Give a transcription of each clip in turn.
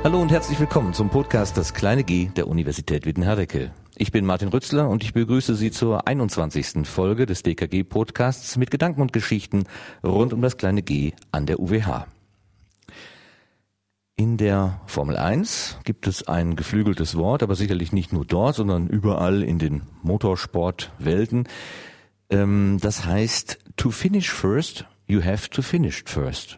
Hallo und herzlich willkommen zum Podcast Das kleine G der Universität Witten-Herdecke. Ich bin Martin Rützler und ich begrüße Sie zur 21. Folge des DKG-Podcasts mit Gedanken und Geschichten rund um das kleine G an der UWH. In der Formel 1 gibt es ein geflügeltes Wort, aber sicherlich nicht nur dort, sondern überall in den Motorsportwelten. Das heißt, to finish first, you have to finish first.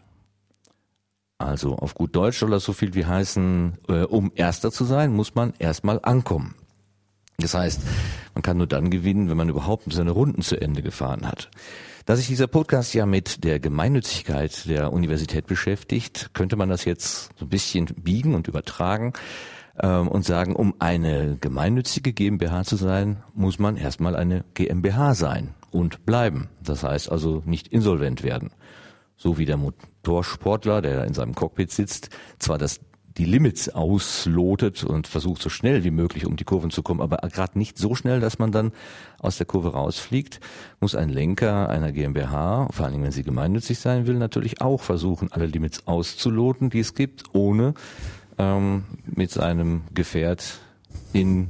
Also auf gut Deutsch soll das so viel wie heißen, um Erster zu sein, muss man erstmal ankommen. Das heißt, man kann nur dann gewinnen, wenn man überhaupt seine Runden zu Ende gefahren hat. Da sich dieser Podcast ja mit der Gemeinnützigkeit der Universität beschäftigt, könnte man das jetzt so ein bisschen biegen und übertragen und sagen, um eine gemeinnützige GmbH zu sein, muss man erstmal eine GmbH sein und bleiben. Das heißt also nicht insolvent werden. So wie der Motorsportler, der in seinem Cockpit sitzt, zwar die Limits auslotet und versucht so schnell wie möglich um die Kurven zu kommen, aber gerade nicht so schnell, dass man dann aus der Kurve rausfliegt, muss ein Lenker einer GmbH, vor allen Dingen wenn sie gemeinnützig sein will, natürlich auch versuchen, alle Limits auszuloten, die es gibt, ohne mit seinem Gefährt in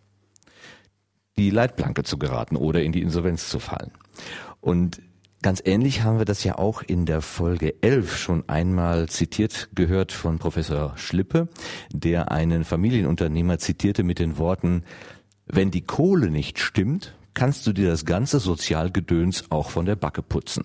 die Leitplanke zu geraten oder in die Insolvenz zu fallen. Und ganz ähnlich haben wir das ja auch in der Folge 11 schon einmal zitiert gehört von Professor Schlippe, der einen Familienunternehmer zitierte mit den Worten: Wenn die Kohle nicht stimmt, kannst du dir das ganze Sozialgedöns auch von der Backe putzen.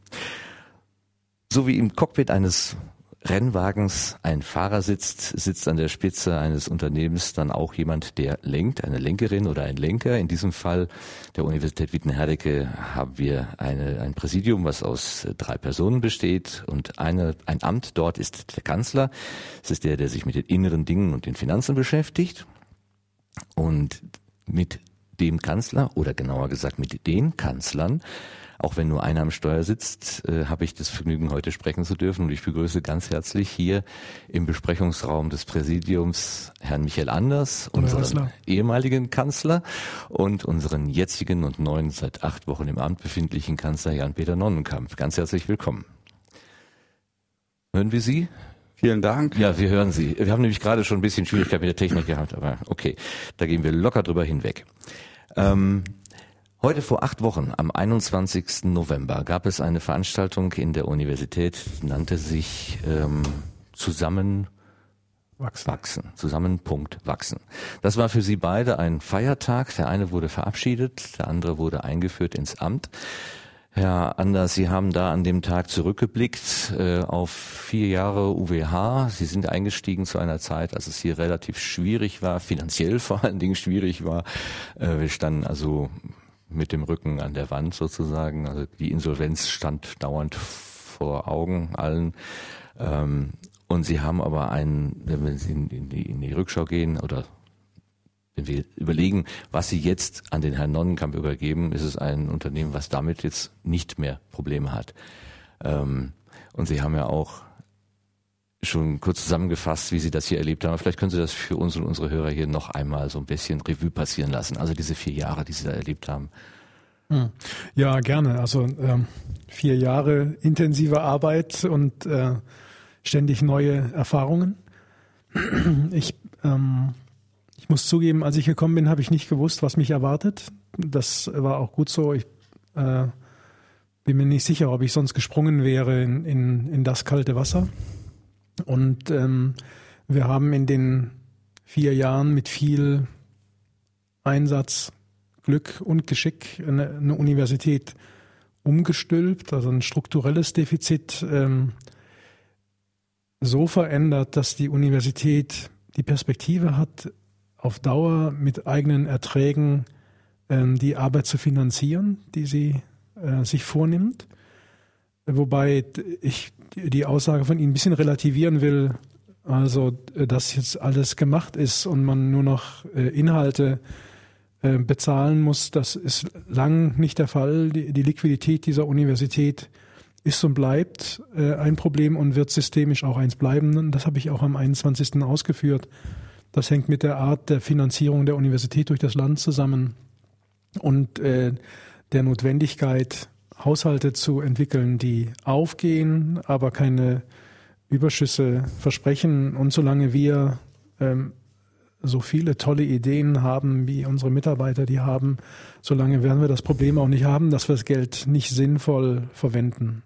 So wie im Cockpit eines Rennwagens ein Fahrer sitzt an der Spitze eines Unternehmens dann auch jemand, der lenkt, eine Lenkerin oder ein Lenker. In diesem Fall der Universität Witten-Herdecke haben wir ein Präsidium, was aus 3 Personen besteht, und ein Amt dort ist der Kanzler. Es ist der sich mit den inneren Dingen und den Finanzen beschäftigt. Und mit dem Kanzler, oder genauer gesagt mit den Kanzlern, auch wenn nur einer am Steuer sitzt, habe ich das Vergnügen, heute sprechen zu dürfen. Und ich begrüße ganz herzlich hier im Besprechungsraum des Präsidiums Herrn Michael Anders, unseren ehemaligen Kanzler, und unseren jetzigen und neuen, seit 8 Wochen im Amt befindlichen Kanzler Jan-Peter Nonnenkamp. Ganz herzlich willkommen. Hören wir Sie? Vielen Dank. Ja, wir hören Sie. Wir haben nämlich gerade schon ein bisschen Schwierigkeit mit der Technik gehabt, aber okay, da gehen wir locker drüber hinweg. Heute vor 8 Wochen, am 21. November, gab es eine Veranstaltung in der Universität, die nannte sich Zusammen wachsen. Das war für Sie beide ein Feiertag. Der eine wurde verabschiedet, der andere wurde eingeführt ins Amt. Herr Anders, Sie haben da an dem Tag zurückgeblickt auf 4 Jahre UWH. Sie sind eingestiegen zu einer Zeit, als es hier relativ schwierig war, finanziell vor allen Dingen schwierig war. Wir standen also mit dem Rücken an der Wand sozusagen. Also die Insolvenz stand dauernd vor Augen allen. Und Sie haben aber wenn wir in die Rückschau gehen oder wenn wir überlegen, was Sie jetzt an den Herrn Nonnenkamp übergeben, ist es ein Unternehmen, was damit jetzt nicht mehr Probleme hat. Und Sie haben ja auch schon kurz zusammengefasst, wie Sie das hier erlebt haben. Vielleicht können Sie das für uns und unsere Hörer hier noch einmal so ein bisschen Revue passieren lassen. Also diese 4 Jahre, die Sie da erlebt haben. Ja, gerne. Also 4 Jahre intensive Arbeit und ständig neue Erfahrungen. Ich muss zugeben, als ich gekommen bin, habe ich nicht gewusst, was mich erwartet. Das war auch gut so. Ich bin mir nicht sicher, ob ich sonst gesprungen wäre in das kalte Wasser. Und wir haben in den 4 Jahren mit viel Einsatz, Glück und Geschick eine Universität umgestülpt, also ein strukturelles Defizit so verändert, dass die Universität die Perspektive hat, auf Dauer mit eigenen Erträgen die Arbeit zu finanzieren, die sie sich vornimmt. Wobei ich die Aussage von Ihnen ein bisschen relativieren will, also dass jetzt alles gemacht ist und man nur noch Inhalte bezahlen muss, das ist lang nicht der Fall. Die Liquidität dieser Universität ist und bleibt ein Problem und wird systemisch auch eins bleiben. Das habe ich auch am 21. ausgeführt. Das hängt mit der Art der Finanzierung der Universität durch das Land zusammen und der Notwendigkeit, Haushalte zu entwickeln, die aufgehen, aber keine Überschüsse versprechen und solange wir so viele tolle Ideen haben, wie unsere Mitarbeiter die haben, solange werden wir das Problem auch nicht haben, dass wir das Geld nicht sinnvoll verwenden.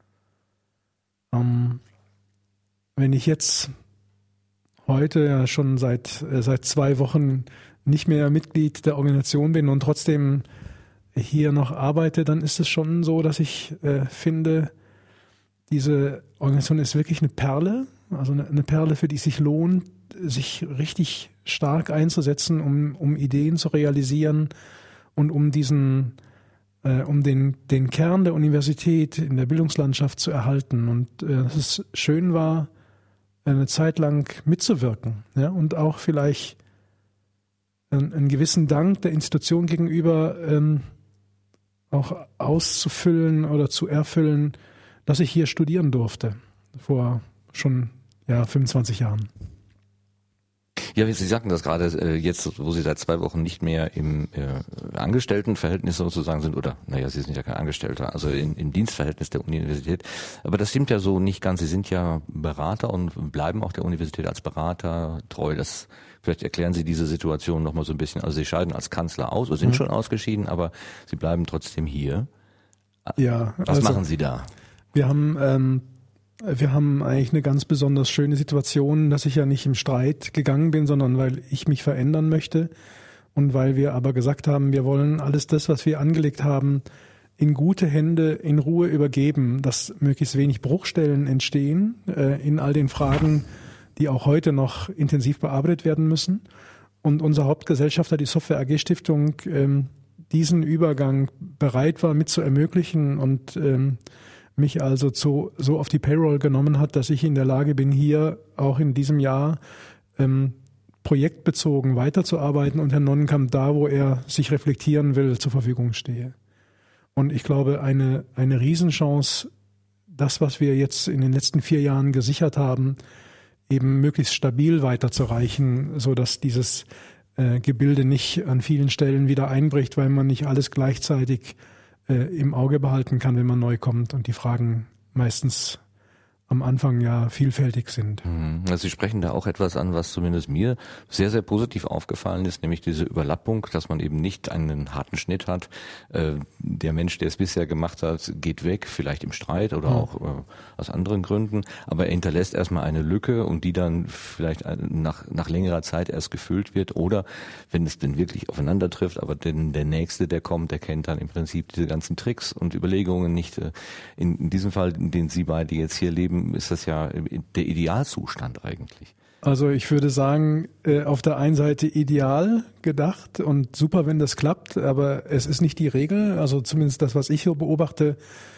Wenn ich jetzt heute ja schon seit 2 Wochen nicht mehr Mitglied der Organisation bin und trotzdem hier noch arbeite, dann ist es schon so, dass ich finde, diese Organisation ist wirklich eine Perle, also eine Perle, für die es sich lohnt, sich richtig stark einzusetzen, um Ideen zu realisieren und um den Kern der Universität in der Bildungslandschaft zu erhalten. Und dass es schön war, eine Zeit lang mitzuwirken, ja, und auch vielleicht einen gewissen Dank der Institution gegenüber auch auszufüllen oder zu erfüllen, dass ich hier studieren durfte, vor schon 25 Jahren. Ja, Sie sagten das gerade, jetzt, wo Sie seit 2 Wochen nicht mehr im Angestelltenverhältnis sozusagen sind, oder, Sie sind ja kein Angestellter, also im Dienstverhältnis der Universität. Aber das stimmt ja so nicht ganz. Sie sind ja Berater und bleiben auch der Universität als Berater treu. Vielleicht erklären Sie diese Situation nochmal so ein bisschen. Also Sie scheiden als Kanzler aus, oder sind schon ausgeschieden, aber Sie bleiben trotzdem hier. Ja. Was machen Sie da? Wir haben eigentlich eine ganz besonders schöne Situation, dass ich ja nicht im Streit gegangen bin, sondern weil ich mich verändern möchte und weil wir aber gesagt haben, wir wollen alles das, was wir angelegt haben, in gute Hände, in Ruhe übergeben, dass möglichst wenig Bruchstellen entstehen in all den Fragen, die auch heute noch intensiv bearbeitet werden müssen. Und unser Hauptgesellschafter, die Software AG Stiftung, diesen Übergang bereit war mit zu ermöglichen und mich also so auf die Payroll genommen hat, dass ich in der Lage bin, hier auch in diesem Jahr projektbezogen weiterzuarbeiten und Herrn Nonnenkamp da, wo er sich reflektieren will, zur Verfügung stehe. Und ich glaube, eine Riesenchance, das, was wir jetzt in den letzten 4 Jahren gesichert haben, eben möglichst stabil weiterzureichen, sodass dieses Gebilde nicht an vielen Stellen wieder einbricht, weil man nicht alles gleichzeitig im Auge behalten kann, wenn man neu kommt und die Fragen meistens am Anfang ja vielfältig sind. Also Sie sprechen da auch etwas an, was zumindest mir sehr, sehr positiv aufgefallen ist, nämlich diese Überlappung, dass man eben nicht einen harten Schnitt hat. Der Mensch, der es bisher gemacht hat, geht weg, vielleicht im Streit oder auch aus anderen Gründen, aber er hinterlässt erstmal eine Lücke und die dann vielleicht nach längerer Zeit erst gefüllt wird oder wenn es denn wirklich aufeinander trifft, aber denn der Nächste, der kommt, der kennt dann im Prinzip diese ganzen Tricks und Überlegungen nicht. In diesem Fall, in den Sie beide jetzt hier leben, ist das ja der Idealzustand eigentlich. Also ich würde sagen, auf der einen Seite ideal gedacht und super, wenn das klappt, aber es ist nicht die Regel. Also zumindest das, was ich so beobachte,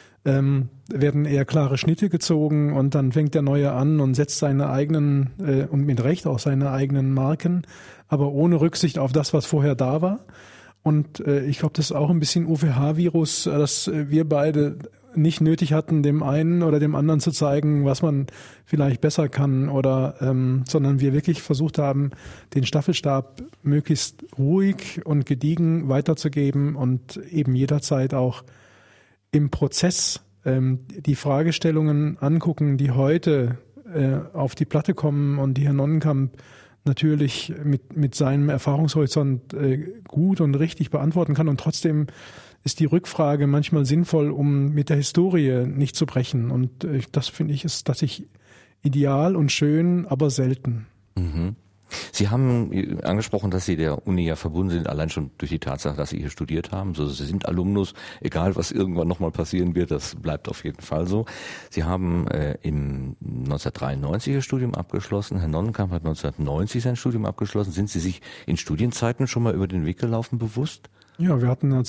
werden eher klare Schnitte gezogen und dann fängt der Neue an und setzt seine eigenen und mit Recht auch seine eigenen Marken, aber ohne Rücksicht auf das, was vorher da war. Und ich glaube, das ist auch ein bisschen UVH-Virus, dass wir beide nicht nötig hatten, dem einen oder dem anderen zu zeigen, was man vielleicht besser kann oder sondern wir wirklich versucht haben, den Staffelstab möglichst ruhig und gediegen weiterzugeben und eben jederzeit auch im Prozess die Fragestellungen angucken, die heute auf die Platte kommen und die Herr Nonnenkamp natürlich mit seinem Erfahrungshorizont gut und richtig beantworten kann und trotzdem ist die Rückfrage manchmal sinnvoll, um mit der Historie nicht zu brechen. Und das finde ich ist tatsächlich ideal und schön, aber selten. Mhm. Sie haben angesprochen, dass Sie der Uni ja verbunden sind, allein schon durch die Tatsache, dass Sie hier studiert haben. Also Sie sind Alumnus, egal was irgendwann nochmal passieren wird, das bleibt auf jeden Fall so. Sie haben im 1993 Ihr Studium abgeschlossen, Herr Nonnenkamp hat 1990 sein Studium abgeschlossen. Sind Sie sich in Studienzeiten schon mal über den Weg gelaufen bewusst? Ja, wir hatten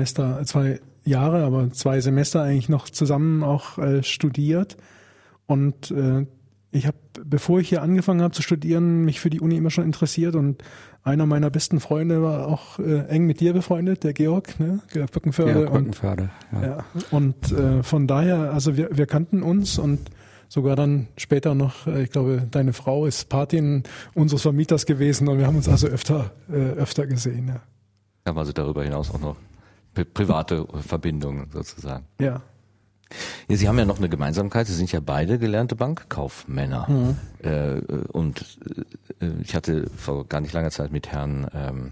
2 Jahre, aber 2 Semester eigentlich noch zusammen auch studiert. Und ich habe, bevor ich hier angefangen habe zu studieren, mich für die Uni immer schon interessiert. Und einer meiner besten Freunde war auch eng mit dir befreundet, der Georg, ne? Georg Böckenförde. Ja, Böckenförde. Ja. Und von daher, also wir kannten uns und sogar dann später noch, ich glaube, deine Frau ist Patin unseres Vermieters gewesen und wir haben uns also öfter gesehen, ja. Haben also darüber hinaus auch noch private Verbindungen sozusagen. Ja. Ja, Sie haben ja noch eine Gemeinsamkeit. Sie sind ja beide gelernte Bankkaufmänner. Und ich hatte vor gar nicht langer Zeit mit Herrn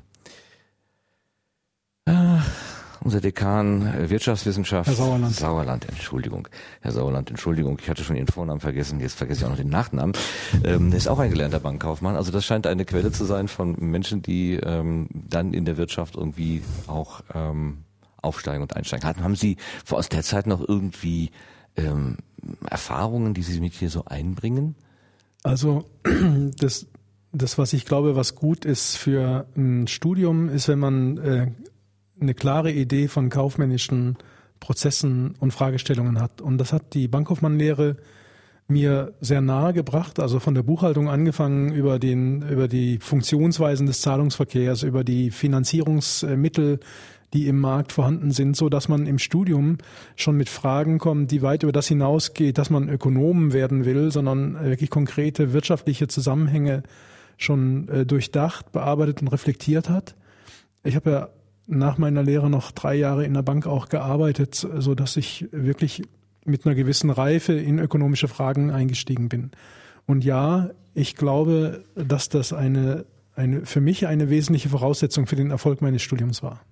unser Dekan Wirtschaftswissenschaft. Herr Sauerland. Herr Sauerland, Entschuldigung. Ich hatte schon Ihren Vornamen vergessen. Jetzt vergesse ich auch noch den Nachnamen. Er ist auch ein gelernter Bankkaufmann. Also das scheint eine Quelle zu sein von Menschen, die dann in der Wirtschaft irgendwie auch aufsteigen und einsteigen. Haben Sie aus der Zeit noch irgendwie Erfahrungen, die Sie mit hier so einbringen? Also das, was ich glaube, was gut ist für ein Studium, ist, wenn man eine klare Idee von kaufmännischen Prozessen und Fragestellungen hat. Und das hat die Bankkaufmannlehre mir sehr nahe gebracht, also von der Buchhaltung angefangen über die Funktionsweisen des Zahlungsverkehrs, über die Finanzierungsmittel, die im Markt vorhanden sind, so dass man im Studium schon mit Fragen kommt, die weit über das hinausgeht, dass man Ökonom werden will, sondern wirklich konkrete wirtschaftliche Zusammenhänge schon durchdacht, bearbeitet und reflektiert hat. Ich habe ja nach meiner Lehre noch 3 Jahre in der Bank auch gearbeitet, so dass ich wirklich mit einer gewissen Reife in ökonomische Fragen eingestiegen bin. Und ja, ich glaube, dass das für mich eine wesentliche Voraussetzung für den Erfolg meines Studiums war.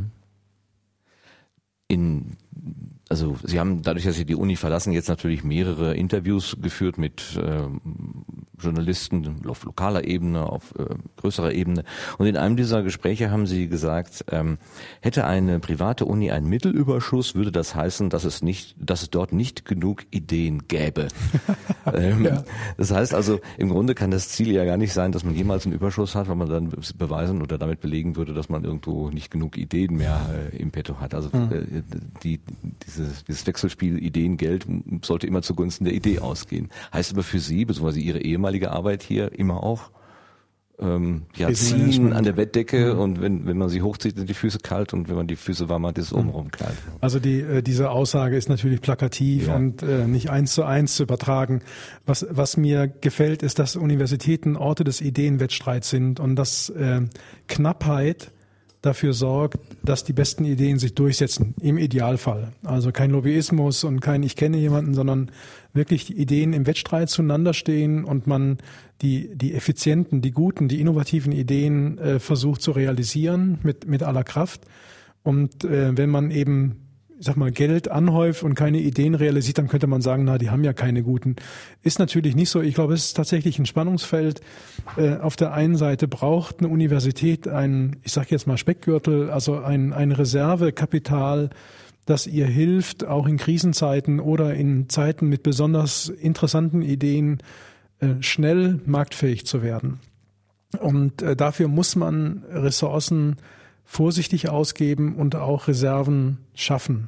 Also Sie haben dadurch, dass Sie die Uni verlassen, jetzt natürlich mehrere Interviews geführt mit Journalisten auf lokaler Ebene, auf größerer Ebene. Und in einem dieser Gespräche haben Sie gesagt, hätte eine private Uni einen Mittelüberschuss, würde das heißen, dass es dort nicht genug Ideen gäbe. Ja. Das heißt also, im Grunde kann das Ziel ja gar nicht sein, dass man jemals einen Überschuss hat, weil man dann beweisen oder damit belegen würde, dass man irgendwo nicht genug Ideen mehr im Petto hat. Also dieses Wechselspiel Ideen, Geld sollte immer zugunsten der Idee ausgehen. Heißt aber für Sie, beziehungsweise Ihre ehemalige Arbeit hier, immer auch ziehen an der Bettdecke und wenn man sie hochzieht, sind die Füße kalt und wenn man die Füße warm hat, ist es obenrum kalt. Also diese Aussage ist natürlich plakativ und nicht 1:1 zu übertragen. Was mir gefällt, ist, dass Universitäten Orte des Ideenwettstreits sind und dass Knappheit dafür sorgt, dass die besten Ideen sich durchsetzen, im Idealfall. Also kein Lobbyismus und kein Ich kenne jemanden, sondern wirklich die Ideen im Wettstreit zueinander stehen und man die effizienten, die guten, die innovativen Ideen versucht zu realisieren mit aller Kraft. Und wenn man eben, ich sag mal, Geld anhäuft und keine Ideen realisiert, dann könnte man sagen, die haben ja keine guten. Ist natürlich nicht so. Ich glaube, es ist tatsächlich ein Spannungsfeld. Auf der einen Seite braucht eine Universität ich sage jetzt mal Speckgürtel, also ein Reservekapital, das ihr hilft, auch in Krisenzeiten oder in Zeiten mit besonders interessanten Ideen schnell marktfähig zu werden. Und dafür muss man Ressourcen vorsichtig ausgeben und auch Reserven schaffen.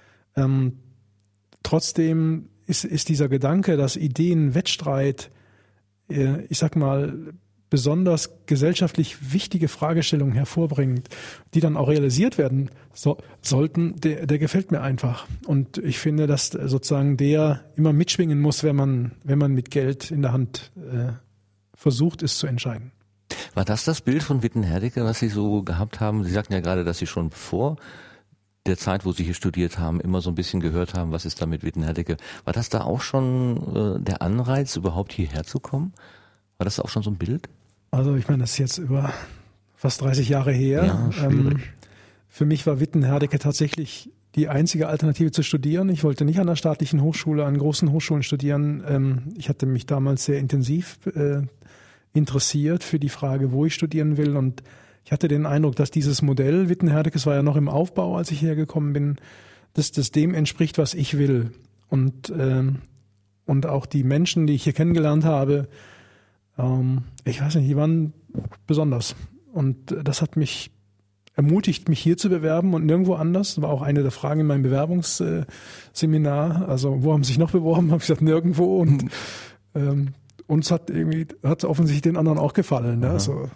Trotzdem ist dieser Gedanke, dass Ideenwettstreit, ich sag mal, besonders gesellschaftlich wichtige Fragestellungen hervorbringt, die dann auch realisiert werden sollten, der gefällt mir einfach. Und ich finde, dass sozusagen der immer mitschwingen muss, wenn man mit Geld in der Hand versucht, es zu entscheiden. War das Bild von Witten-Herdecke, was Sie so gehabt haben? Sie sagten ja gerade, dass Sie schon vor der Zeit, wo Sie hier studiert haben, immer so ein bisschen gehört haben, was ist da mit Witten-Herdecke. War das da auch schon der Anreiz, überhaupt hierher zu kommen? War das auch schon so ein Bild? Also ich meine, das ist jetzt über fast 30 Jahre her. Ja, für mich war Witten-Herdecke tatsächlich die einzige Alternative zu studieren. Ich wollte nicht an der staatlichen Hochschule, an großen Hochschulen studieren. Ich hatte mich damals sehr intensiv interessiert für die Frage, wo ich studieren will. Und ich hatte den Eindruck, dass dieses Modell Witten-Herdecke, es war ja noch im Aufbau, als ich hergekommen bin, dass das dem entspricht, was ich will. Und auch die Menschen, die ich hier kennengelernt habe, ich weiß nicht, die waren besonders. Und das hat mich ermutigt, mich hier zu bewerben und nirgendwo anders. Das war auch eine der Fragen in meinem Bewerbungsseminar. Also, wo haben Sie sich noch beworben? Habe ich gesagt, nirgendwo. Und uns hat offensichtlich den anderen auch gefallen. Ne? Also,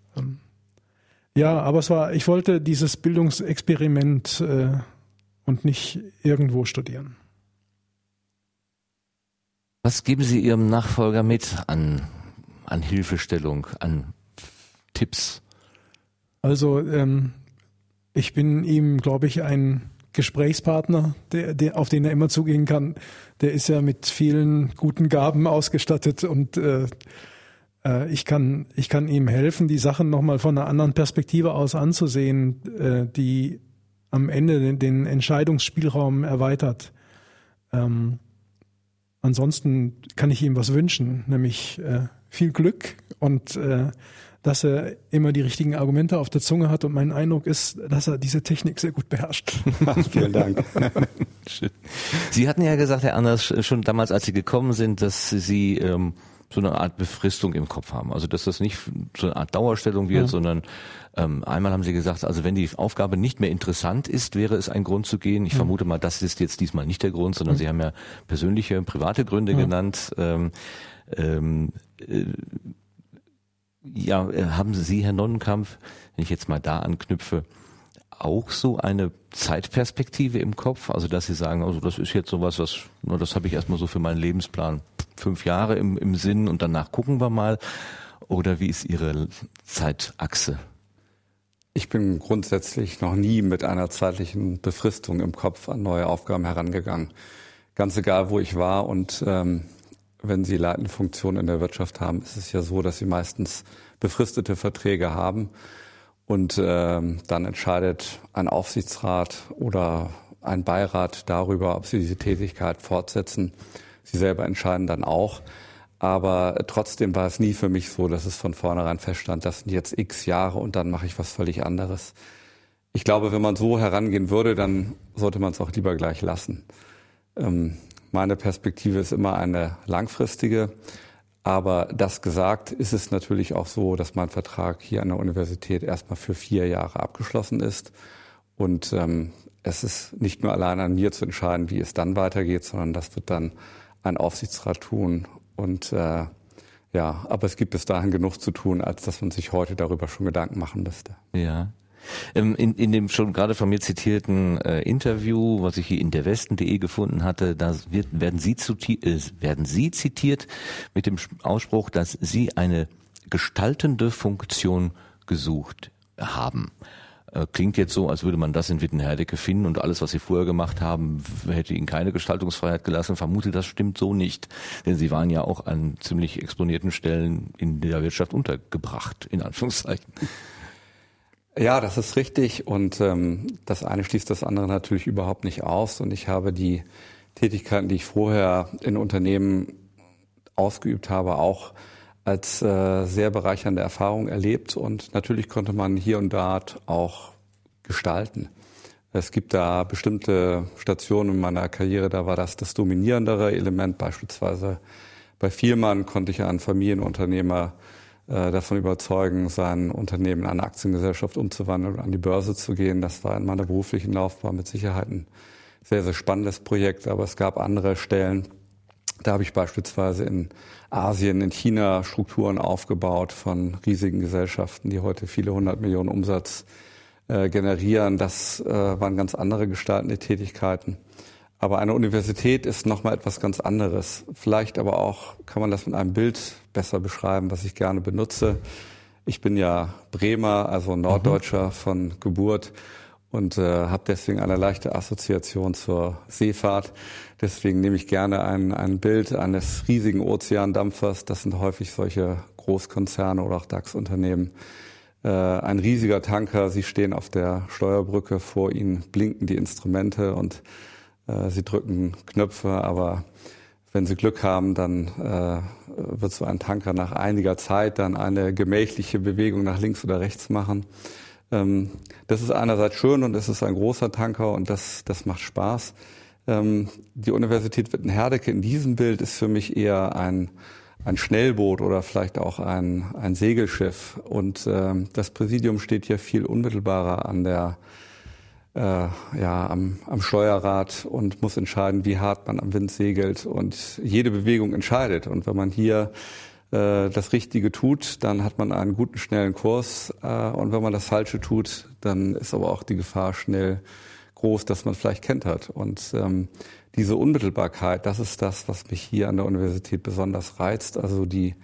aber ich wollte dieses Bildungsexperiment und nicht irgendwo studieren. Was geben Sie Ihrem Nachfolger mit an Hilfestellung, an Tipps? Also ich bin ihm, glaube ich, ein Gesprächspartner, auf den er immer zugehen kann. Der ist ja mit vielen guten Gaben ausgestattet und ich kann ihm helfen, die Sachen nochmal von einer anderen Perspektive aus anzusehen, die am Ende den Entscheidungsspielraum erweitert. Ansonsten kann ich ihm was wünschen, nämlich viel Glück und dass er immer die richtigen Argumente auf der Zunge hat. Und mein Eindruck ist, dass er diese Technik sehr gut beherrscht. Vielen Dank. Sie hatten ja gesagt, Herr Anders, schon damals, als Sie gekommen sind, dass Sie so eine Art Befristung im Kopf haben. Also dass das nicht so eine Art Dauerstellung wird, sondern einmal haben Sie gesagt, also wenn die Aufgabe nicht mehr interessant ist, wäre es ein Grund zu gehen. Ich vermute mal, das ist jetzt diesmal nicht der Grund, sondern Sie haben ja persönliche, private Gründe genannt. Haben Sie, Herr Nonnenkampf, wenn ich jetzt mal da anknüpfe, auch so eine Zeitperspektive im Kopf? Also dass Sie sagen, also das ist jetzt sowas, das habe ich erstmal so für meinen Lebensplan 5 Jahre im Sinn und danach gucken wir mal. Oder wie ist Ihre Zeitachse? Ich bin grundsätzlich noch nie mit einer zeitlichen Befristung im Kopf an neue Aufgaben herangegangen. Ganz egal, wo ich war und wenn Sie leitende Funktionen in der Wirtschaft haben, ist es ja so, dass Sie meistens befristete Verträge haben und dann entscheidet ein Aufsichtsrat oder ein Beirat darüber, ob Sie diese Tätigkeit fortsetzen. Sie selber entscheiden dann auch. Aber trotzdem war es nie für mich so, dass es von vornherein feststand, das sind jetzt x Jahre und dann mache ich was völlig anderes. Ich glaube, wenn man so herangehen würde, dann sollte man es auch lieber gleich lassen. Meine Perspektive ist immer eine langfristige, aber das gesagt ist es natürlich auch so, dass mein Vertrag hier an der Universität erstmal für 4 Jahre abgeschlossen ist und es ist nicht nur allein an mir zu entscheiden, wie es dann weitergeht, sondern das wird dann ein Aufsichtsrat tun und aber es gibt bis dahin genug zu tun, als dass man sich heute darüber schon Gedanken machen müsste. Ja. In dem schon gerade von mir zitierten Interview, was ich hier in derwesten.de gefunden hatte, da werden Sie zitiert mit dem Ausspruch, dass Sie eine gestaltende Funktion gesucht haben. Klingt jetzt so, als würde man das in Wittenherdecke finden und alles, was Sie vorher gemacht haben, hätte Ihnen keine Gestaltungsfreiheit gelassen. Vermute, das stimmt so nicht. Denn Sie waren ja auch an ziemlich exponierten Stellen in der Wirtschaft untergebracht, in Anführungszeichen. Ja, das ist richtig und das eine schließt das andere natürlich überhaupt nicht aus und ich habe die Tätigkeiten, die ich vorher in Unternehmen ausgeübt habe, auch als sehr bereichernde Erfahrung erlebt und natürlich konnte man hier und dort auch gestalten. Es gibt da bestimmte Stationen in meiner Karriere, da war das dominierendere Element, beispielsweise bei Vielmann konnte ich einen Familienunternehmer davon überzeugen, sein Unternehmen in eine Aktiengesellschaft umzuwandeln und an die Börse zu gehen. Das war in meiner beruflichen Laufbahn mit Sicherheit ein sehr, sehr spannendes Projekt. Aber es gab andere Stellen. Da habe ich beispielsweise in Asien, in China Strukturen aufgebaut von riesigen Gesellschaften, die heute viele 100 Millionen Umsatz generieren. Das waren ganz andere gestaltende Tätigkeiten. Aber eine Universität ist nochmal etwas ganz anderes. Vielleicht aber auch kann man das mit einem Bild besser beschreiben, was ich gerne benutze. Ich bin ja Bremer, also Norddeutscher von Geburt und habe deswegen eine leichte Assoziation zur Seefahrt. Deswegen nehme ich gerne ein Bild eines riesigen Ozeandampfers. Das sind häufig solche Großkonzerne oder auch DAX-Unternehmen. Ein riesiger Tanker, Sie stehen auf der Steuerbrücke, vor Ihnen blinken die Instrumente und Sie drücken Knöpfe, aber wenn Sie Glück haben, dann wird so ein Tanker nach einiger Zeit dann eine gemächliche Bewegung nach links oder rechts machen. Das ist einerseits schön und es ist ein großer Tanker und das macht Spaß. Die Universität Wittenherdecke in diesem Bild ist für mich eher ein Schnellboot oder vielleicht auch ein Segelschiff. Und das Präsidium steht hier viel unmittelbarer an der am Steuerrad und muss entscheiden, wie hart man am Wind segelt und jede Bewegung entscheidet. Und wenn man hier das Richtige tut, dann hat man einen guten, schnellen Kurs. Und wenn man das Falsche tut, dann ist aber auch die Gefahr schnell groß, dass man vielleicht kentert. Und diese Unmittelbarkeit, das ist das, was mich hier an der Universität besonders reizt. Also die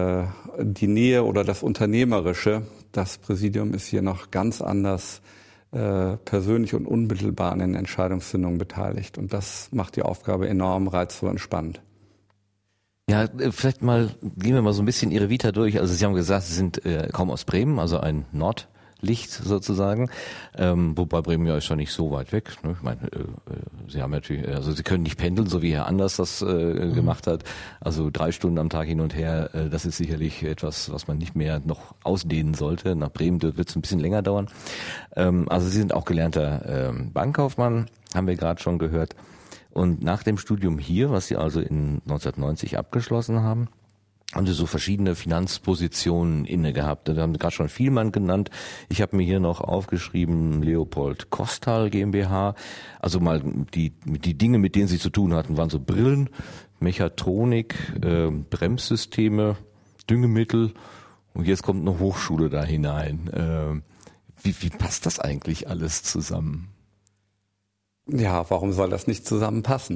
Nähe oder das Unternehmerische. Das Präsidium ist hier noch ganz anders persönlich und unmittelbar an den Entscheidungsfindungen beteiligt. Und das macht die Aufgabe enorm reizvoll und spannend. Ja, vielleicht gehen wir mal so ein bisschen Ihre Vita durch. Also Sie haben gesagt, Sie sind kaum aus Bremen, also ein Nordlicht sozusagen. Wobei Bremen ja ist ja nicht so weit weg. Ne? Ich meine, Sie haben natürlich, also Sie können nicht pendeln, so wie Herr Anders das gemacht hat. Also 3 Stunden am Tag hin und her, das ist sicherlich etwas, was man nicht mehr noch ausdehnen sollte. Nach Bremen wird es ein bisschen länger dauern. Also Sie sind auch gelernter Bankkaufmann, haben wir gerade schon gehört. Und nach dem Studium hier, was Sie also in 1990 abgeschlossen haben Sie so verschiedene Finanzpositionen inne gehabt. Da haben Sie gerade schon Vielmann genannt. Ich habe mir hier noch aufgeschrieben, Leopold Kostal GmbH. Also mal die Dinge, mit denen Sie zu tun hatten, waren so Brillen, Mechatronik, Bremssysteme, Düngemittel und jetzt kommt eine Hochschule da hinein. Wie passt das eigentlich alles zusammen? Ja, warum soll das nicht zusammenpassen?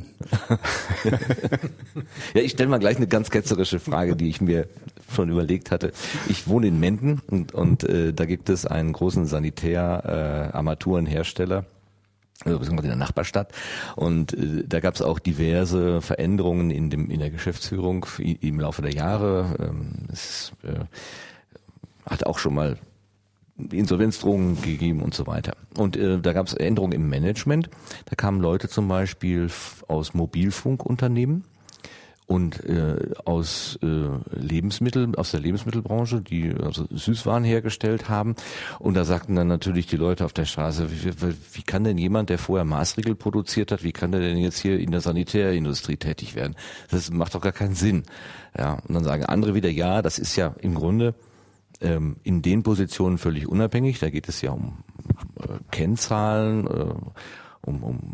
Ja, ich stelle mal gleich eine ganz ketzerische Frage, die ich mir schon überlegt hatte. Ich wohne in Menden und da gibt es einen großen Sanitär-Armaturenhersteller, beziehungsweise in der Nachbarstadt. Und da gab es auch diverse Veränderungen in der Geschäftsführung im Laufe der Jahre. Es hat auch schon mal Insolvenzdrohungen gegeben und so weiter. Und da gab es Änderungen im Management. Da kamen Leute zum Beispiel aus Mobilfunkunternehmen und aus der Lebensmittelbranche, die also Süßwaren hergestellt haben. Und da sagten dann natürlich die Leute auf der Straße, wie kann denn jemand, der vorher Maßriegel produziert hat, wie kann der denn jetzt hier in der Sanitärindustrie tätig werden? Das macht doch gar keinen Sinn. Ja, und dann sagen andere wieder, ja, das ist ja im Grunde in den Positionen völlig unabhängig. Da geht es ja um Kennzahlen, um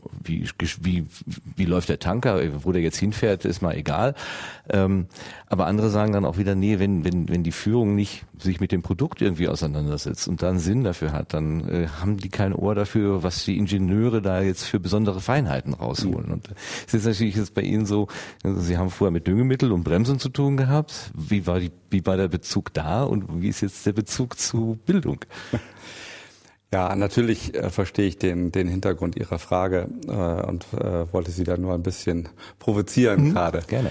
wie läuft der Tanker, wo der jetzt hinfährt, ist mal egal. Aber andere sagen dann auch wieder, nee, wenn die Führung nicht sich mit dem Produkt irgendwie auseinandersetzt und da einen Sinn dafür hat, dann haben die kein Ohr dafür, was die Ingenieure da jetzt für besondere Feinheiten rausholen. Und es ist natürlich jetzt bei Ihnen so, Sie haben vorher mit Düngemittel und Bremsen zu tun gehabt. Wie war der Bezug da und wie ist jetzt der Bezug zu Bildung? Ja, natürlich verstehe ich den Hintergrund Ihrer Frage und wollte Sie da nur ein bisschen provozieren gerade. Gerne.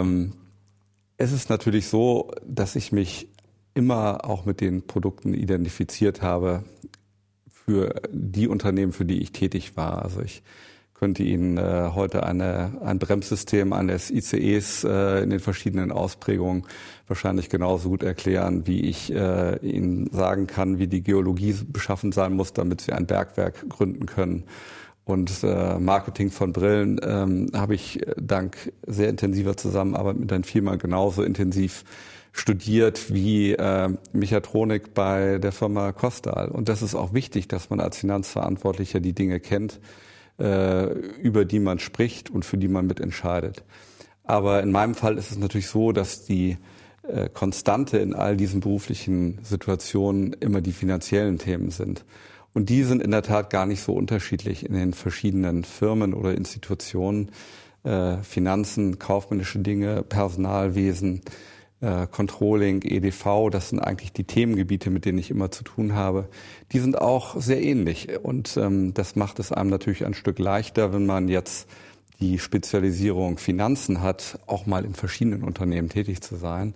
Es ist natürlich so, dass ich mich immer auch mit den Produkten identifiziert habe für die Unternehmen, für die ich tätig war. Also ich könnte Ihnen heute ein Bremssystem eines ICEs in den verschiedenen Ausprägungen wahrscheinlich genauso gut erklären, wie ich Ihnen sagen kann, wie die Geologie beschaffen sein muss, damit Sie ein Bergwerk gründen können. Und Marketing von Brillen habe ich dank sehr intensiver Zusammenarbeit mit Herrn Vielmann genauso intensiv studiert wie Mechatronik bei der Firma Kostal. Und das ist auch wichtig, dass man als Finanzverantwortlicher die Dinge kennt, über die man spricht und für die man mitentscheidet. Aber in meinem Fall ist es natürlich so, dass die Konstante in all diesen beruflichen Situationen immer die finanziellen Themen sind. Und die sind in der Tat gar nicht so unterschiedlich in den verschiedenen Firmen oder Institutionen. Finanzen, kaufmännische Dinge, Personalwesen, Controlling, EDV, das sind eigentlich die Themengebiete, mit denen ich immer zu tun habe. Die sind auch sehr ähnlich und das macht es einem natürlich ein Stück leichter, wenn man jetzt die Spezialisierung Finanzen hat, auch mal in verschiedenen Unternehmen tätig zu sein,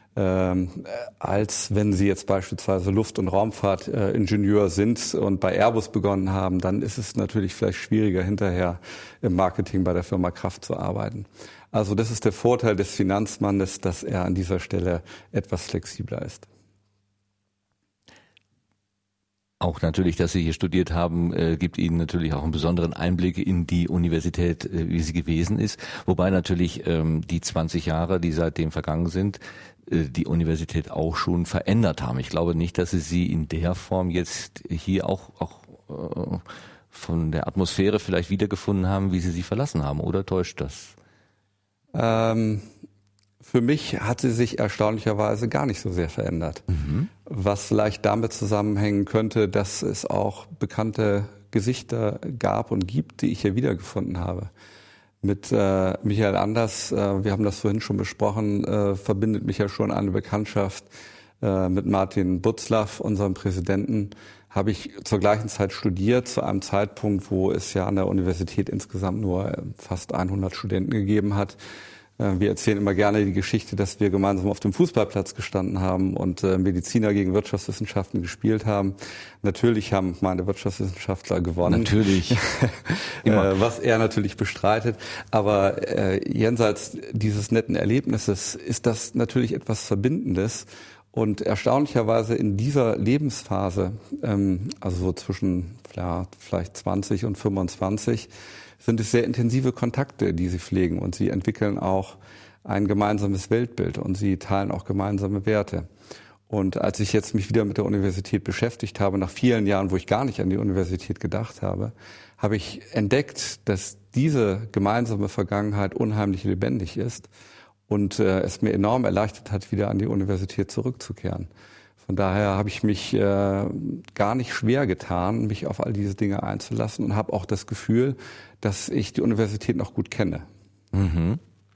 als wenn Sie jetzt beispielsweise Luft- und Raumfahrtingenieur sind und bei Airbus begonnen haben, dann ist es natürlich vielleicht schwieriger, hinterher im Marketing bei der Firma Kraft zu arbeiten. Also das ist der Vorteil des Finanzmannes, dass er an dieser Stelle etwas flexibler ist. Auch natürlich, dass Sie hier studiert haben, gibt Ihnen natürlich auch einen besonderen Einblick in die Universität, wie sie gewesen ist. Wobei natürlich die 20 Jahre, die seitdem vergangen sind, die Universität auch schon verändert haben. Ich glaube nicht, dass sie in der Form jetzt hier auch von der Atmosphäre vielleicht wiedergefunden haben, wie sie verlassen haben. Oder täuscht das? Für mich hat sie sich erstaunlicherweise gar nicht so sehr verändert. Was vielleicht damit zusammenhängen könnte, dass es auch bekannte Gesichter gab und gibt, die ich hier wiedergefunden habe. Mit Michael Anders, wir haben das vorhin schon besprochen, verbindet mich ja schon eine Bekanntschaft. Mit Martin Butzlaff, unserem Präsidenten, habe ich zur gleichen Zeit studiert, zu einem Zeitpunkt, wo es ja an der Universität insgesamt nur fast 100 Studenten gegeben hat. Wir erzählen immer gerne die Geschichte, dass wir gemeinsam auf dem Fußballplatz gestanden haben und Mediziner gegen Wirtschaftswissenschaften gespielt haben. Natürlich haben meine Wirtschaftswissenschaftler gewonnen. Natürlich. Was er natürlich bestreitet. Aber jenseits dieses netten Erlebnisses ist das natürlich etwas Verbindendes. Und erstaunlicherweise in dieser Lebensphase, also so zwischen vielleicht 20 und 25, sind es sehr intensive Kontakte, die sie pflegen, und sie entwickeln auch ein gemeinsames Weltbild und sie teilen auch gemeinsame Werte. Und als ich jetzt mich wieder mit der Universität beschäftigt habe, nach vielen Jahren, wo ich gar nicht an die Universität gedacht habe, habe ich entdeckt, dass diese gemeinsame Vergangenheit unheimlich lebendig ist und es mir enorm erleichtert hat, wieder an die Universität zurückzukehren. Von daher habe ich mich gar nicht schwer getan, mich auf all diese Dinge einzulassen, und habe auch das Gefühl, dass ich die Universität noch gut kenne. Mhm.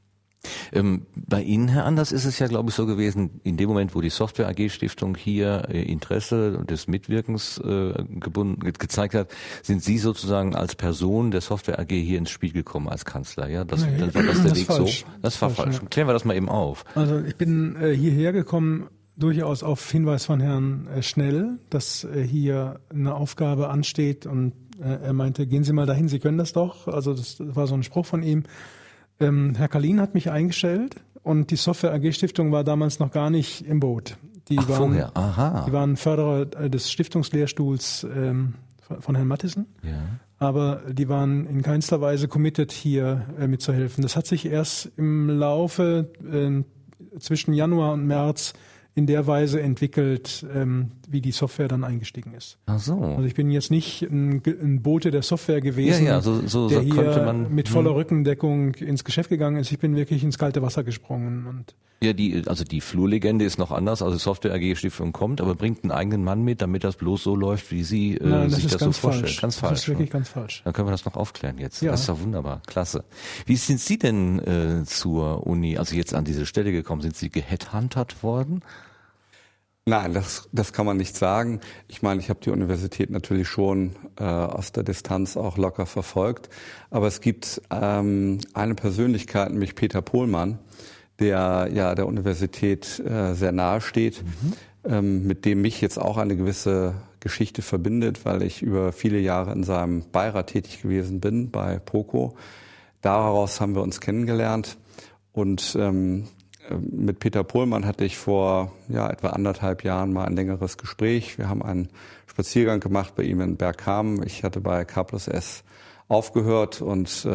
Bei Ihnen, Herr Anders, ist es ja, glaube ich, so gewesen, in dem Moment, wo die Software AG Stiftung hier Interesse des Mitwirkens gezeigt hat, sind Sie sozusagen als Person der Software AG hier ins Spiel gekommen als Kanzler. Ja, war das der Weg so? Das war falsch. Ja. Klären wir das mal eben auf. Also ich bin hierher gekommen, durchaus auf Hinweis von Herrn Schnell, dass hier eine Aufgabe ansteht, und er meinte, gehen Sie mal dahin, Sie können das doch. Also das war so ein Spruch von ihm. Herr Kalin hat mich eingestellt, und die Software AG Stiftung war damals noch gar nicht im Boot. Die waren Förderer des Stiftungslehrstuhls von Herrn Mattissen, ja. Aber die waren in keinster Weise committed, hier mitzuhelfen. Das hat sich erst im Laufe zwischen Januar und März in der Weise entwickelt, wie die Software dann eingestiegen ist. Ach so. Also ich bin jetzt nicht ein Bote der Software gewesen, der hier mit voller Rückendeckung ins Geschäft gegangen ist. Ich bin wirklich ins kalte Wasser gesprungen. Und ja, die Flurlegende ist noch anders. Also Software AG Stiftung kommt, aber bringt einen eigenen Mann mit, damit das bloß so läuft, wie Sie sich das so vorstellen. Ganz falsch. Das ist wirklich ganz falsch. Dann können wir das noch aufklären jetzt. Ja. Das ist doch wunderbar. Klasse. Wie sind Sie denn zur Uni, also jetzt an diese Stelle gekommen? Sind Sie geheadhuntert worden? Nein, das kann man nicht sagen. Ich meine, ich habe die Universität natürlich schon aus der Distanz auch locker verfolgt. Aber es gibt eine Persönlichkeit, nämlich Peter Pohlmann, der ja der Universität sehr nahe steht, mit dem mich jetzt auch eine gewisse Geschichte verbindet, weil ich über viele Jahre in seinem Beirat tätig gewesen bin bei POCO. Daraus haben wir uns kennengelernt, und mit Peter Pohlmann hatte ich vor etwa 1,5 Jahren mal ein längeres Gespräch. Wir haben einen Spaziergang gemacht bei ihm in Bergkamen. Ich hatte bei K+S aufgehört, und ich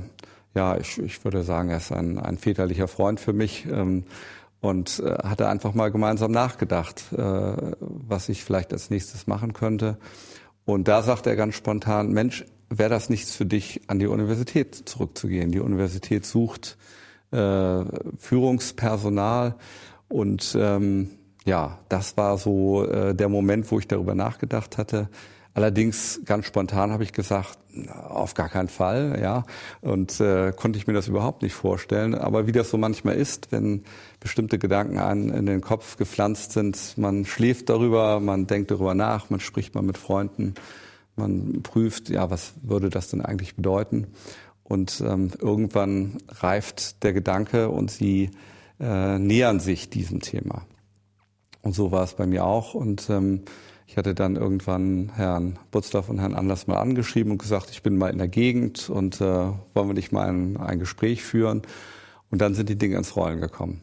würde sagen, er ist ein väterlicher Freund für mich, und hatte einfach mal gemeinsam nachgedacht, was ich vielleicht als nächstes machen könnte. Und da sagte er ganz spontan: Mensch, wäre das nichts für dich, an die Universität zurückzugehen? Die Universität sucht Führungspersonal, und das war so der Moment, wo ich darüber nachgedacht hatte. Allerdings ganz spontan habe ich gesagt, auf gar keinen Fall, ja, und konnte ich mir das überhaupt nicht vorstellen. Aber wie das so manchmal ist, wenn bestimmte Gedanken einem in den Kopf gepflanzt sind, man schläft darüber, man denkt darüber nach, man spricht mal mit Freunden, man prüft, was würde das denn eigentlich bedeuten? Und irgendwann reift der Gedanke, und sie nähern sich diesem Thema. Und so war es bei mir auch. Und ich hatte dann irgendwann Herrn Butzlaff und Herrn Anders mal angeschrieben und gesagt, ich bin mal in der Gegend, und wollen wir nicht mal ein Gespräch führen? Und dann sind die Dinge ins Rollen gekommen.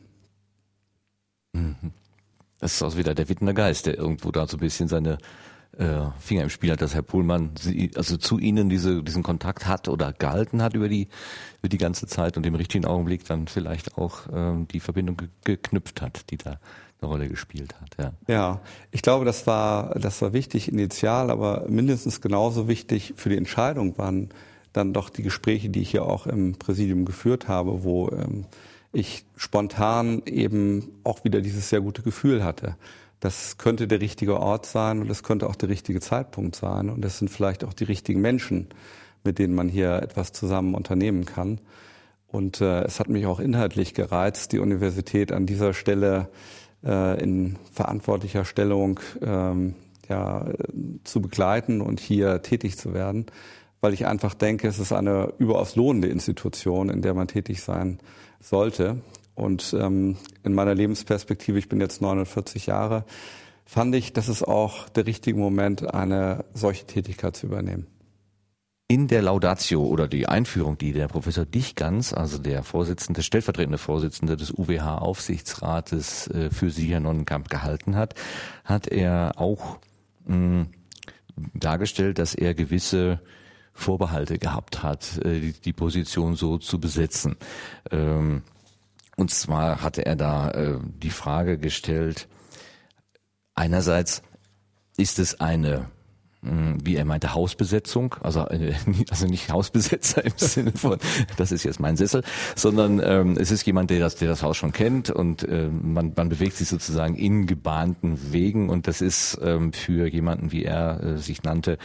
Das ist auch wieder der Wittener Geist, der irgendwo da so ein bisschen seine Finger im Spiel hat, dass Herr Pohlmann also zu Ihnen diesen Kontakt hat oder gehalten hat über die ganze Zeit und im richtigen Augenblick dann vielleicht auch die Verbindung geknüpft hat, die da eine Rolle gespielt hat. Ja, ich glaube, das war wichtig initial, aber mindestens genauso wichtig für die Entscheidung waren dann doch die Gespräche, die ich hier auch im Präsidium geführt habe, wo ich spontan eben auch wieder dieses sehr gute Gefühl hatte. Das könnte der richtige Ort sein, und das könnte auch der richtige Zeitpunkt sein, und das sind vielleicht auch die richtigen Menschen, mit denen man hier etwas zusammen unternehmen kann. Und es hat mich auch inhaltlich gereizt, die Universität an dieser Stelle in verantwortlicher Stellung zu begleiten und hier tätig zu werden, weil ich einfach denke, es ist eine überaus lohnende Institution, in der man tätig sein sollte. Und in meiner Lebensperspektive, ich bin jetzt 49 Jahre, fand ich, das ist auch der richtige Moment, eine solche Tätigkeit zu übernehmen. In der Laudatio oder die Einführung, die der Professor Dichgans, also der stellvertretende Vorsitzende des UWH-Aufsichtsrates für Sie, Herr Nonnenkamp, gehalten hat, hat er auch dargestellt, dass er gewisse Vorbehalte gehabt hat, die Position so zu besetzen. Und zwar hatte er da die Frage gestellt, einerseits ist es eine, wie er meinte, Hausbesetzung, also nicht Hausbesetzer im Sinne von, das ist jetzt mein Sessel, sondern es ist jemand, der das Haus schon kennt und man bewegt sich sozusagen in gebahnten Wegen und das ist für jemanden, wie er sich nannte,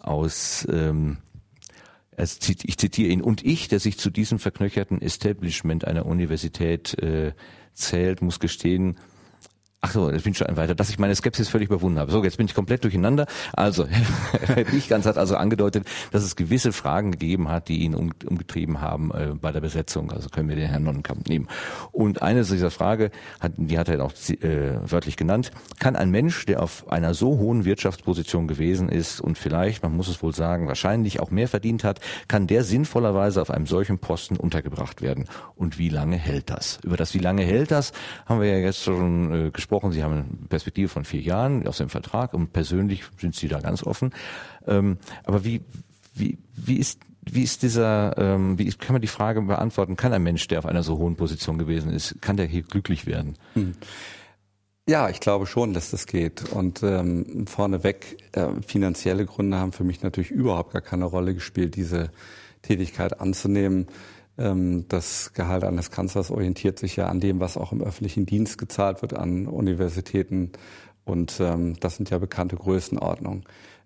ich zitiere ihn, und ich, der sich zu diesem verknöcherten Establishment einer Universität zählt, muss gestehen, ach so, jetzt bin ich schon weiter, dass ich meine Skepsis völlig überwunden habe. So, jetzt bin ich komplett durcheinander. Also, Herr Dichgans hat also angedeutet, dass es gewisse Fragen gegeben hat, die ihn umgetrieben haben bei der Besetzung. Also können wir den Herrn Nonnenkamp nehmen. Und eine dieser Frage, die hat er auch wörtlich genannt, kann ein Mensch, der auf einer so hohen Wirtschaftsposition gewesen ist und vielleicht, man muss es wohl sagen, wahrscheinlich auch mehr verdient hat, kann der sinnvollerweise auf einem solchen Posten untergebracht werden? Und wie lange hält das? Über das wie lange hält das, haben wir ja jetzt schon gesprochen. Sie haben eine Perspektive von 4 Jahren aus dem Vertrag und persönlich sind Sie da ganz offen. Aber wie kann man die Frage beantworten, kann ein Mensch, der auf einer so hohen Position gewesen ist, kann der hier glücklich werden? Ja, ich glaube schon, dass das geht. Und vorneweg, finanzielle Gründe haben für mich natürlich überhaupt gar keine Rolle gespielt, diese Tätigkeit anzunehmen. Das Gehalt eines Kanzlers orientiert sich ja an dem, was auch im öffentlichen Dienst gezahlt wird an Universitäten. Und das sind ja bekannte Größenordnungen.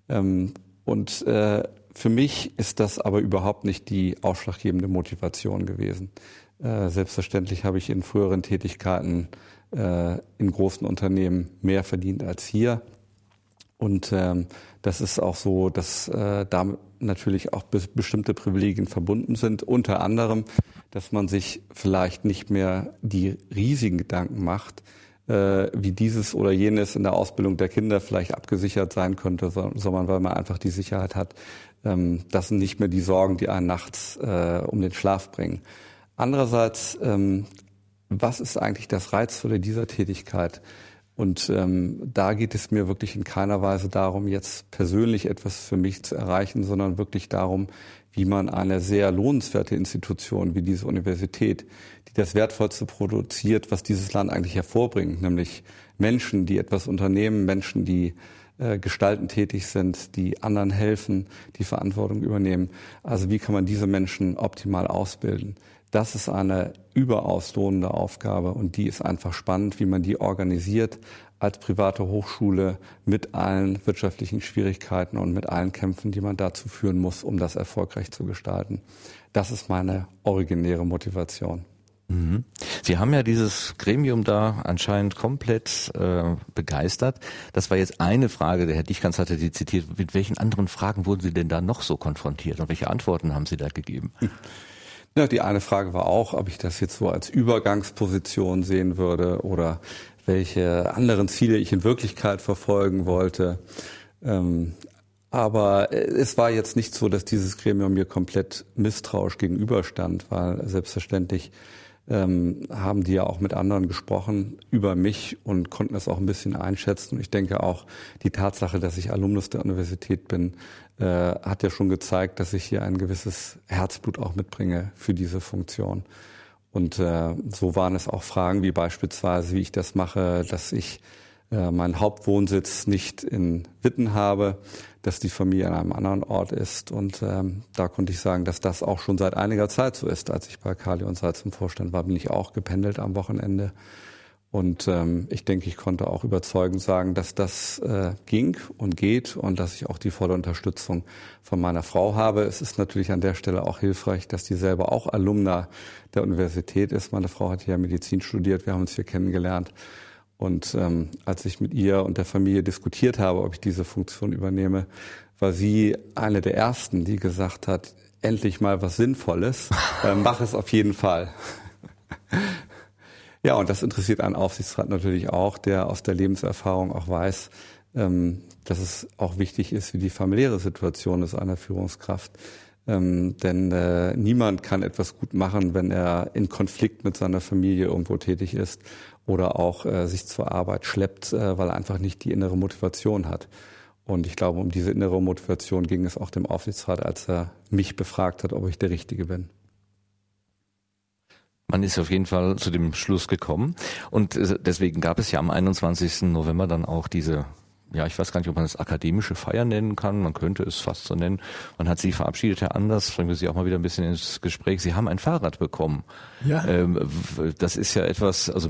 Für mich ist das aber überhaupt nicht die ausschlaggebende Motivation gewesen. Selbstverständlich habe ich in früheren Tätigkeiten in großen Unternehmen mehr verdient als hier. Und das ist auch so, dass damit natürlich auch bestimmte Privilegien verbunden sind. Unter anderem, dass man sich vielleicht nicht mehr die riesigen Gedanken macht, wie dieses oder jenes in der Ausbildung der Kinder vielleicht abgesichert sein könnte, sondern weil man einfach die Sicherheit hat, das sind nicht mehr die Sorgen, die einen nachts um den Schlaf bringen. Andererseits, was ist eigentlich das Reizvolle dieser Tätigkeit? Und da geht es mir wirklich in keiner Weise darum, jetzt persönlich etwas für mich zu erreichen, sondern wirklich darum, wie man eine sehr lohnenswerte Institution wie diese Universität, die das Wertvollste produziert, was dieses Land eigentlich hervorbringt, nämlich Menschen, die etwas unternehmen, Menschen, die gestaltend tätig sind, die anderen helfen, die Verantwortung übernehmen. Also wie kann man diese Menschen optimal ausbilden? Das ist eine überaus lohnende Aufgabe und die ist einfach spannend, wie man die organisiert als private Hochschule mit allen wirtschaftlichen Schwierigkeiten und mit allen Kämpfen, die man dazu führen muss, um das erfolgreich zu gestalten. Das ist meine originäre Motivation. Sie haben ja dieses Gremium da anscheinend komplett begeistert. Das war jetzt eine Frage, der Herr Dichgans hatte die zitiert. Mit welchen anderen Fragen wurden Sie denn da noch so konfrontiert und welche Antworten haben Sie da gegeben? Ja, die eine Frage war auch, ob ich das jetzt so als Übergangsposition sehen würde oder welche anderen Ziele ich in Wirklichkeit verfolgen wollte. Aber es war jetzt nicht so, dass dieses Gremium mir komplett misstrauisch gegenüberstand, weil selbstverständlich haben die ja auch mit anderen gesprochen über mich und konnten es auch ein bisschen einschätzen. Und ich denke auch, die Tatsache, dass ich Alumnus der Universität bin, hat ja schon gezeigt, dass ich hier ein gewisses Herzblut auch mitbringe für diese Funktion. Und so waren es auch Fragen wie beispielsweise, wie ich das mache, dass ich meinen Hauptwohnsitz nicht in Witten habe, dass die Familie an einem anderen Ort ist. Und da konnte ich sagen, dass das auch schon seit einiger Zeit so ist. Als ich bei Kali und Salz im Vorstand war, bin ich auch gependelt am Wochenende. Und ich denke, ich konnte auch überzeugend sagen, dass das ging und geht und dass ich auch die volle Unterstützung von meiner Frau habe. Es ist natürlich an der Stelle auch hilfreich, dass die selber auch Alumna der Universität ist. Meine Frau hat ja Medizin studiert, wir haben uns hier kennengelernt. Und als ich mit ihr und der Familie diskutiert habe, ob ich diese Funktion übernehme, war sie eine der ersten, die gesagt hat, endlich mal was Sinnvolles, mach es auf jeden Fall. Ja, und das interessiert einen Aufsichtsrat natürlich auch, der aus der Lebenserfahrung auch weiß, dass es auch wichtig ist, wie die familiäre Situation ist einer Führungskraft. Denn niemand kann etwas gut machen, wenn er in Konflikt mit seiner Familie irgendwo tätig ist oder auch sich zur Arbeit schleppt, weil er einfach nicht die innere Motivation hat. Und ich glaube, um diese innere Motivation ging es auch dem Aufsichtsrat, als er mich befragt hat, ob ich der Richtige bin. Man ist auf jeden Fall zu dem Schluss gekommen. Und deswegen gab es ja am 21. November dann auch diese, ja, ich weiß gar nicht, ob man es akademische Feier nennen kann. Man könnte es fast so nennen. Man hat Sie verabschiedet, Herr Anders. Bringen wir Sie auch mal wieder ein bisschen ins Gespräch. Sie haben ein Fahrrad bekommen. Ja. Das ist ja etwas, also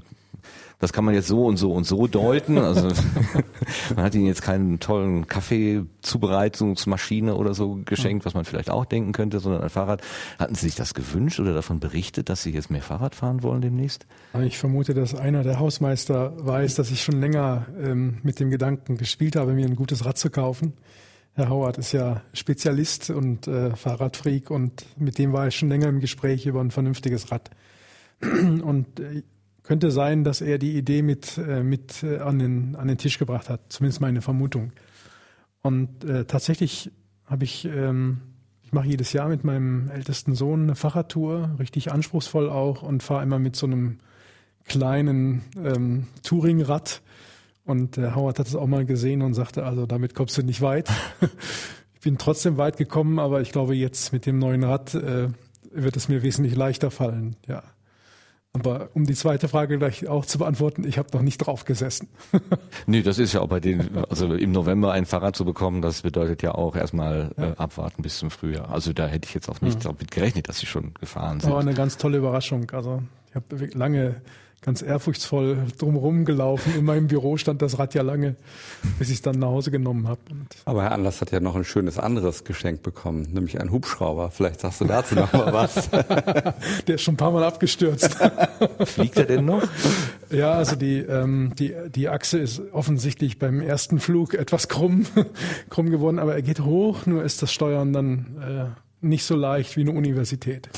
das kann man jetzt so und so und so deuten. Also man hat Ihnen jetzt keinen tollen Kaffeezubereitungsmaschine oder so geschenkt, was man vielleicht auch denken könnte, sondern ein Fahrrad. Hatten Sie sich das gewünscht oder davon berichtet, dass Sie jetzt mehr Fahrrad fahren wollen demnächst? Ich vermute, dass einer der Hausmeister weiß, dass ich schon länger mit dem Gedanken gespielt habe, mir ein gutes Rad zu kaufen. Herr Howard ist ja Spezialist und Fahrradfreak und mit dem war ich schon länger im Gespräch über ein vernünftiges Rad. Und könnte sein, dass er die Idee mit an den Tisch gebracht hat, zumindest meine Vermutung. Und tatsächlich habe ich mache jedes Jahr mit meinem ältesten Sohn eine Fahrradtour, richtig anspruchsvoll auch, und fahre immer mit so einem kleinen Touringrad. Und Howard hat es auch mal gesehen und sagte, also damit kommst du nicht weit. Ich bin trotzdem weit gekommen, aber ich glaube, jetzt mit dem neuen Rad wird es mir wesentlich leichter fallen, ja. Aber um die zweite Frage gleich auch zu beantworten, ich habe noch nicht drauf gesessen. Nee, das ist ja auch bei denen, also im November ein Fahrrad zu bekommen, das bedeutet ja auch erstmal abwarten bis zum Frühjahr. Also da hätte ich jetzt auch nicht damit gerechnet, dass Sie schon gefahren sind. Aber eine ganz tolle Überraschung. Also ich habe lange ganz ehrfurchtsvoll drumherum gelaufen. In meinem Büro stand das Rad ja lange, bis ich es dann nach Hause genommen habe. Aber Herr Anders hat ja noch ein schönes anderes Geschenk bekommen, nämlich einen Hubschrauber. Vielleicht sagst du dazu noch mal was. Der ist schon ein paar Mal abgestürzt. Fliegt er denn noch? Ja, also die Achse ist offensichtlich beim ersten Flug etwas krumm geworden, aber er geht hoch, nur ist das Steuern dann nicht so leicht wie eine Universität.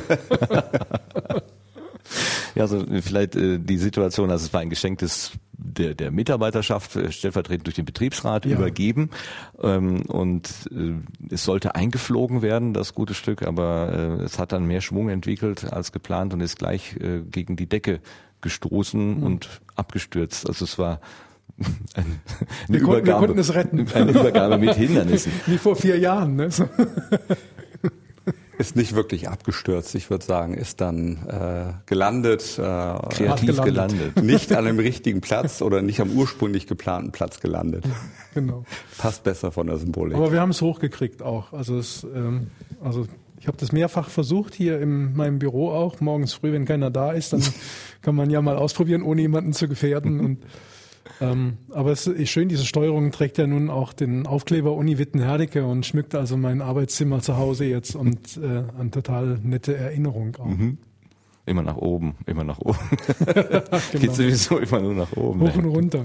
Ja, also vielleicht die Situation, also es war ein Geschenk der Mitarbeiterschaft, stellvertretend durch den Betriebsrat übergeben, und es sollte eingeflogen werden, das gute Stück, aber es hat dann mehr Schwung entwickelt als geplant und ist gleich gegen die Decke gestoßen und abgestürzt. Also es war wir konnten es retten. Eine Übergabe mit Hindernissen. Wie vor 4 Jahren, ne? Ist nicht wirklich abgestürzt, ich würde sagen, ist dann gelandet. Kreativ gelandet. Nicht an dem richtigen Platz oder nicht am ursprünglich geplanten Platz gelandet. Genau. Passt besser von der Symbolik. Aber wir haben es hochgekriegt auch. Also ich habe das mehrfach versucht, hier in meinem Büro auch, morgens früh, wenn keiner da ist, dann kann man ja mal ausprobieren, ohne jemanden zu gefährden. Und aber es ist schön, diese Steuerung trägt ja nun auch den Aufkleber Uni Witten-Herdecke und schmückt also mein Arbeitszimmer zu Hause jetzt und eine total nette Erinnerung auch. Mhm. Immer nach oben, immer nach oben. Genau. Geht sowieso immer nur nach oben. Hoch und runter.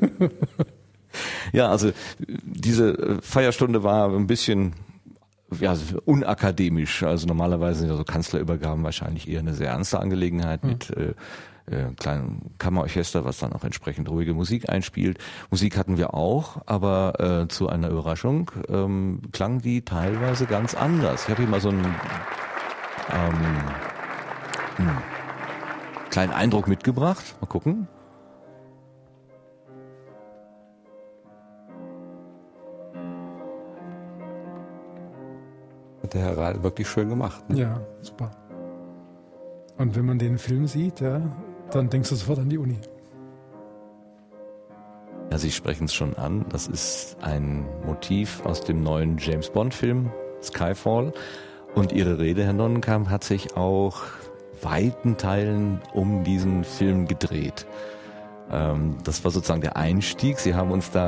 Ja, also diese Feierstunde war ein bisschen unakademisch. Also normalerweise sind ja so Kanzlerübergaben wahrscheinlich eher eine sehr ernste Angelegenheit mit kleinen Kammerorchester, was dann auch entsprechend ruhige Musik einspielt. Musik hatten wir auch, aber zu einer Überraschung klang die teilweise ganz anders. Ich habe hier mal so einen kleinen Eindruck mitgebracht. Mal gucken. Hat der Herr Rahl wirklich schön gemacht. Ne? Ja, super. Und wenn man den Film sieht, ja, dann denkst du sofort an die Uni. Ja, Sie sprechen es schon an. Das ist ein Motiv aus dem neuen James-Bond-Film Skyfall. Und Ihre Rede, Herr Nonnenkamp, hat sich auch weiten Teilen um diesen Film gedreht. Das war sozusagen der Einstieg. Sie haben uns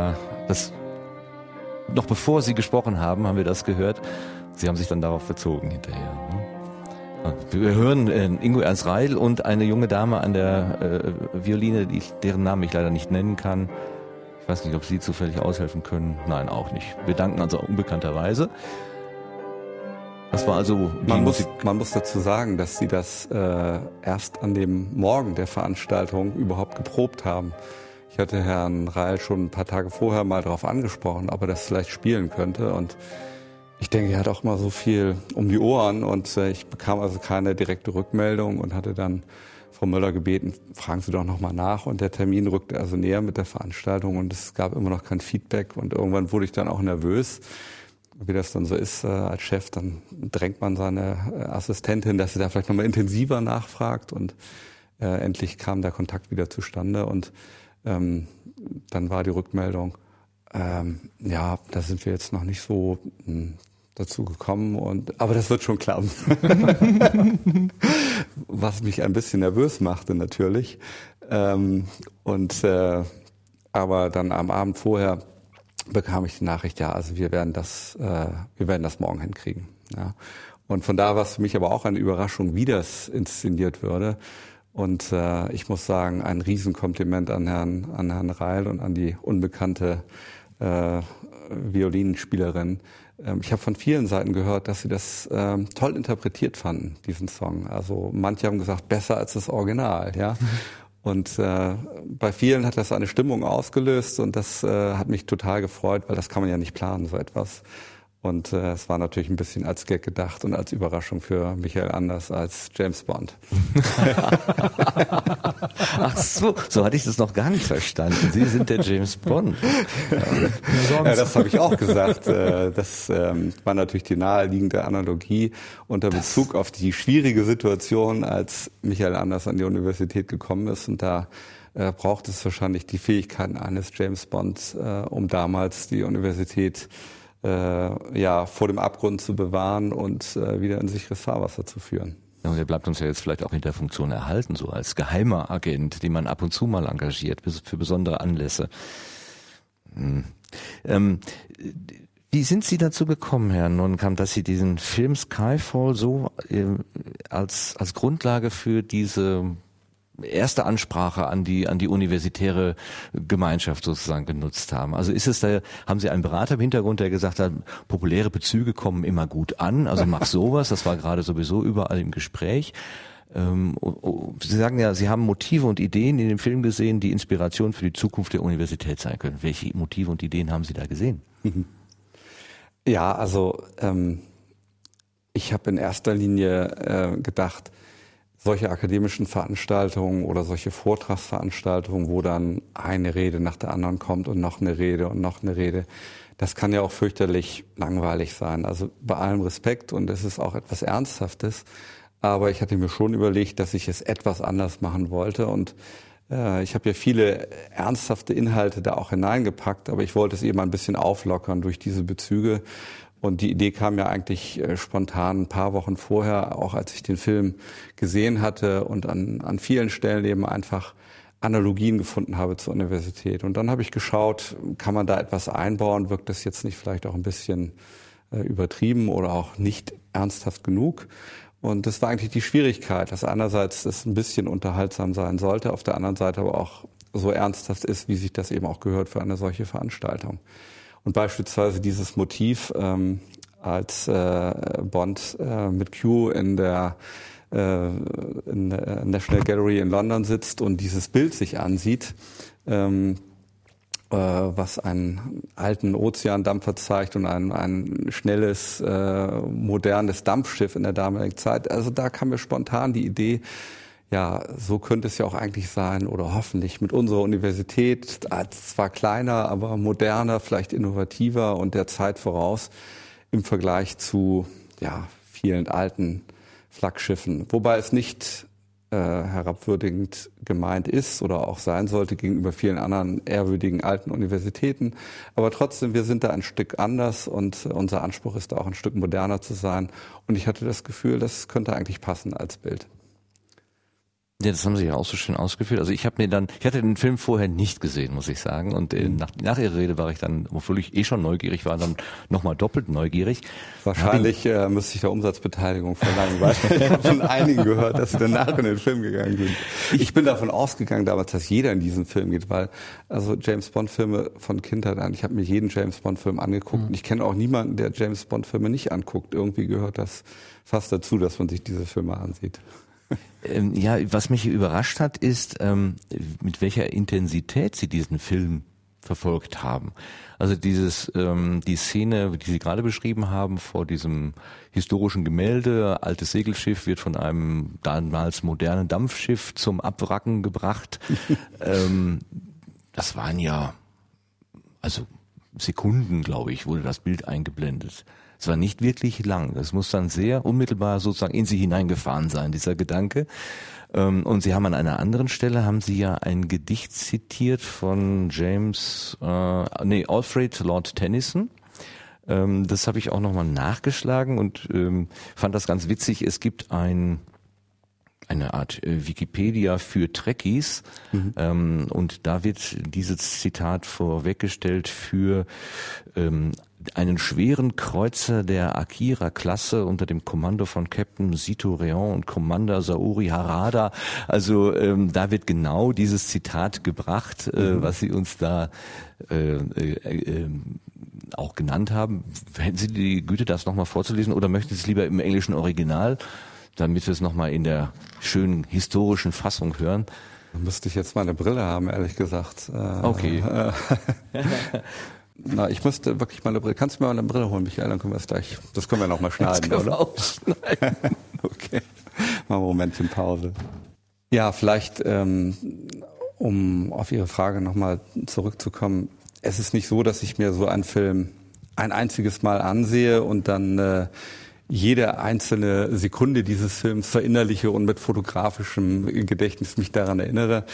noch bevor Sie gesprochen haben, haben wir das gehört. Sie haben sich dann darauf bezogen hinterher. Ne? Wir hören Ingo Ernst Reil und eine junge Dame an der Violine, deren Namen ich leider nicht nennen kann. Ich weiß nicht, ob Sie zufällig aushelfen können. Nein, auch nicht. Wir danken also unbekannterweise. Das war also man muss dazu sagen, dass sie das erst an dem Morgen der Veranstaltung überhaupt geprobt haben. Ich hatte Herrn Reil schon ein paar Tage vorher mal darauf angesprochen, ob er das vielleicht spielen könnte. Und ich denke, er hat auch mal so viel um die Ohren und ich bekam also keine direkte Rückmeldung und hatte dann Frau Möller gebeten, fragen Sie doch nochmal nach. Und der Termin rückte also näher mit der Veranstaltung und es gab immer noch kein Feedback. Und irgendwann wurde ich dann auch nervös, wie das dann so ist als Chef. Dann drängt man seine Assistentin, dass sie da vielleicht nochmal intensiver nachfragt. Und endlich kam der Kontakt wieder zustande. Und dann war die Rückmeldung, ja, da sind wir jetzt noch nicht so dazu gekommen, aber das wird schon klappen. Was mich ein bisschen nervös machte natürlich. Aber dann am Abend vorher bekam ich die Nachricht, ja, also wir werden das morgen hinkriegen. Ja. Und von da war es für mich aber auch eine Überraschung, wie das inszeniert würde. Und ich muss sagen, ein Riesenkompliment an Herrn Reil und an die unbekannte Violinspielerin. Ich habe von vielen Seiten gehört, dass sie das toll interpretiert fanden, diesen Song. Also manche haben gesagt, besser als das Original, ja. Und bei vielen hat das eine Stimmung ausgelöst und das hat mich total gefreut, weil das kann man ja nicht planen, so etwas. Und es war natürlich ein bisschen als Gag gedacht und als Überraschung für Michael Anders als James Bond. Ach so hatte ich das noch gar nicht verstanden. Sie sind der James Bond. Ja, das habe ich auch gesagt. Das war natürlich die naheliegende Analogie unter Bezug auf die schwierige Situation, als Michael Anders an die Universität gekommen ist. Und da braucht es wahrscheinlich die Fähigkeiten eines James Bonds, um damals die Universität vor dem Abgrund zu bewahren und wieder in sicheres Fahrwasser zu führen. Ja, und er bleibt uns ja jetzt vielleicht auch in der Funktion erhalten, so als geheimer Agent, den man ab und zu mal engagiert für besondere Anlässe. Wie sind Sie dazu gekommen, Herr Nonnenkamp, dass Sie diesen Film Skyfall so als Grundlage für diese erste Ansprache an die universitäre Gemeinschaft sozusagen genutzt haben? Also haben Sie einen Berater im Hintergrund, der gesagt hat, populäre Bezüge kommen immer gut an, also mach sowas, das war gerade sowieso überall im Gespräch. Sie sagen ja, Sie haben Motive und Ideen in dem Film gesehen, die Inspiration für die Zukunft der Universität sein können. Welche Motive und Ideen haben Sie da gesehen? Ja, also ich habe in erster Linie gedacht, solche akademischen Veranstaltungen oder solche Vortragsveranstaltungen, wo dann eine Rede nach der anderen kommt und noch eine Rede und noch eine Rede, das kann ja auch fürchterlich langweilig sein. Also bei allem Respekt und es ist auch etwas Ernsthaftes, aber ich hatte mir schon überlegt, dass ich es etwas anders machen wollte und ich habe ja viele ernsthafte Inhalte da auch hineingepackt, aber ich wollte es eben ein bisschen auflockern durch diese Bezüge. Und die Idee kam ja eigentlich spontan ein paar Wochen vorher, auch als ich den Film gesehen hatte und an vielen Stellen eben einfach Analogien gefunden habe zur Universität. Und dann habe ich geschaut, kann man da etwas einbauen? Wirkt das jetzt nicht vielleicht auch ein bisschen übertrieben oder auch nicht ernsthaft genug? Und das war eigentlich die Schwierigkeit, dass einerseits es ein bisschen unterhaltsam sein sollte, auf der anderen Seite aber auch so ernsthaft ist, wie sich das eben auch gehört für eine solche Veranstaltung. Und beispielsweise dieses Motiv, als Bond mit Q in der National Gallery in London sitzt und dieses Bild sich ansieht, was einen alten Ozeandampfer zeigt und ein schnelles, modernes Dampfschiff in der damaligen Zeit. Also da kam mir spontan die Idee, ja, so könnte es ja auch eigentlich sein oder hoffentlich mit unserer Universität, zwar kleiner, aber moderner, vielleicht innovativer und der Zeit voraus im Vergleich zu vielen alten Flaggschiffen. Wobei es nicht herabwürdigend gemeint ist oder auch sein sollte gegenüber vielen anderen ehrwürdigen alten Universitäten. Aber trotzdem, wir sind da ein Stück anders und unser Anspruch ist da auch ein Stück moderner zu sein. Und ich hatte das Gefühl, das könnte eigentlich passen als Bild. Ja, das haben Sie ja auch so schön ausgeführt. Also ich hatte den Film vorher nicht gesehen, muss ich sagen. Und nach Ihrer Rede war ich dann, obwohl ich schon neugierig war, dann nochmal doppelt neugierig. Wahrscheinlich müsste ich da Umsatzbeteiligung verlangen, weil ich habe von einigen gehört, dass sie danach in den Film gegangen sind. Ich bin davon ausgegangen damals, dass jeder in diesen Film geht, weil also James-Bond-Filme von Kindheit an, ich habe mir jeden James-Bond-Film angeguckt und ich kenne auch niemanden, der James-Bond-Filme nicht anguckt. Irgendwie gehört das fast dazu, dass man sich diese Filme ansieht. Ja, was mich überrascht hat, ist, mit welcher Intensität Sie diesen Film verfolgt haben. Also die Szene, die Sie gerade beschrieben haben, vor diesem historischen Gemälde, altes Segelschiff wird von einem damals modernen Dampfschiff zum Abwracken gebracht. Das waren ja, also Sekunden, glaube ich, wurde das Bild eingeblendet. Es war nicht wirklich lang. Das muss dann sehr unmittelbar sozusagen in Sie hineingefahren sein, dieser Gedanke. Und Sie haben an einer anderen Stelle, haben Sie ja ein Gedicht zitiert von Alfred Lord Tennyson. Das habe ich auch nochmal nachgeschlagen und fand das ganz witzig. Es gibt eine Art Wikipedia für Trekkies und da wird dieses Zitat vorweggestellt für einen schweren Kreuzer der Akira-Klasse unter dem Kommando von Captain Sito Reon und Commander Saori Harada. Also da wird genau dieses Zitat gebracht, was Sie uns da auch genannt haben. Hätten Sie die Güte, das nochmal vorzulesen oder möchten Sie es lieber im englischen Original, damit wir es nochmal in der schönen historischen Fassung hören? Da müsste ich jetzt mal eine Brille haben, ehrlich gesagt. Okay. Na, ich müsste wirklich mal eine Brille. Kannst du mir mal eine Brille holen, Michael? Dann können wir es gleich. Das können wir noch mal schneiden, das können oder? Wir auch schneiden. Okay. Machen wir ein Momentchen Pause. Ja, vielleicht, um auf Ihre Frage nochmal zurückzukommen. Es ist nicht so, dass ich mir so einen Film ein einziges Mal ansehe und dann jede einzelne Sekunde dieses Films verinnerliche und mit fotografischem Gedächtnis mich daran erinnere.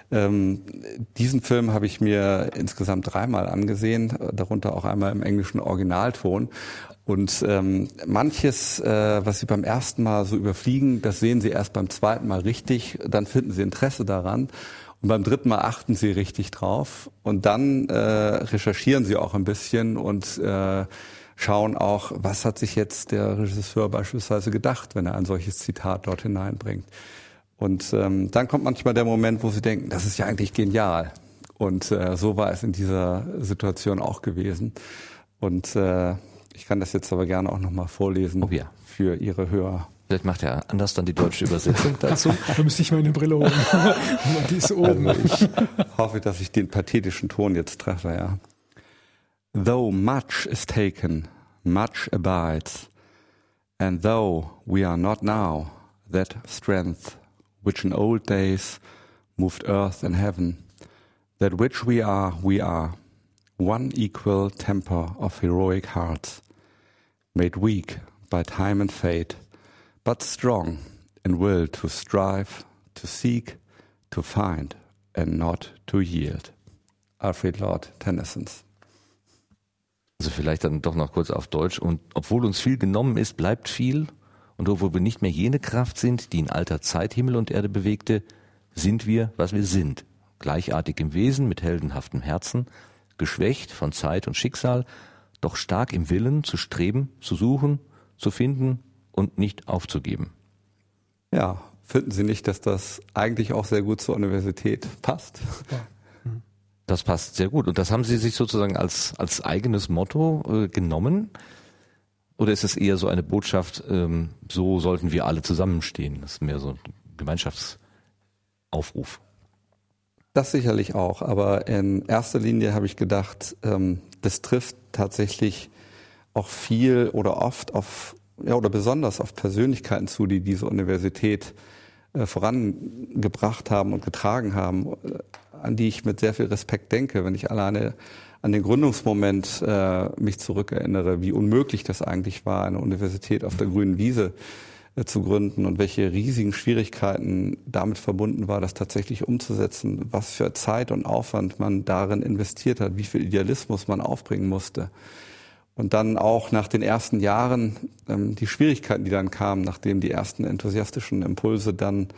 Diesen Film habe ich mir insgesamt 3-mal angesehen, darunter auch einmal im englischen Originalton. Und manches, was Sie beim ersten Mal so überfliegen, das sehen Sie erst beim zweiten Mal richtig, dann finden Sie Interesse daran. Und beim 3. Mal achten Sie richtig drauf. Und dann recherchieren Sie auch ein bisschen und schauen auch, was hat sich jetzt der Regisseur beispielsweise gedacht, wenn er ein solches Zitat dort hineinbringt. Und dann kommt manchmal der Moment, wo Sie denken, das ist ja eigentlich genial. Und so war es in dieser Situation auch gewesen. Und ich kann das jetzt aber gerne auch nochmal vorlesen für Ihre Hörer. Vielleicht macht er anders dann die deutsche Übersetzung dazu. Da müsste ich meine Brille holen. Die ist oben. Also ich hoffe, dass ich den pathetischen Ton jetzt treffe, ja. Though much is taken, much abides, and though we are not now that strength which in old days moved earth and heaven, that which we are, one equal temper of heroic hearts, made weak by time and fate, but strong in will to strive, to seek, to find, and not to yield. Alfred Lord Tennyson. Also vielleicht dann doch noch kurz auf Deutsch. Und obwohl uns viel genommen ist, bleibt viel. Und obwohl wir nicht mehr jene Kraft sind, die in alter Zeit Himmel und Erde bewegte, sind wir, was wir sind. Gleichartig im Wesen, mit heldenhaftem Herzen, geschwächt von Zeit und Schicksal, doch stark im Willen zu streben, zu suchen, zu finden und nicht aufzugeben. Ja, finden Sie nicht, dass das eigentlich auch sehr gut zur Universität passt? Ja. Das passt sehr gut. Und das haben Sie sich sozusagen als eigenes Motto genommen? Oder ist es eher so eine Botschaft, so sollten wir alle zusammenstehen? Das ist mehr so ein Gemeinschaftsaufruf. Das sicherlich auch. Aber in erster Linie habe ich gedacht, das trifft tatsächlich auch viel oder oft auf, ja, oder besonders auf Persönlichkeiten zu, die diese Universität vorangebracht haben und getragen haben, an die ich mit sehr viel Respekt denke, wenn ich alleine an den Gründungsmoment mich zurückerinnere, wie unmöglich das eigentlich war, eine Universität auf der grünen Wiese zu gründen und welche riesigen Schwierigkeiten damit verbunden war, das tatsächlich umzusetzen, was für Zeit und Aufwand man darin investiert hat, wie viel Idealismus man aufbringen musste. Und dann auch nach den ersten Jahren die Schwierigkeiten, die dann kamen, nachdem die ersten enthusiastischen Impulse dann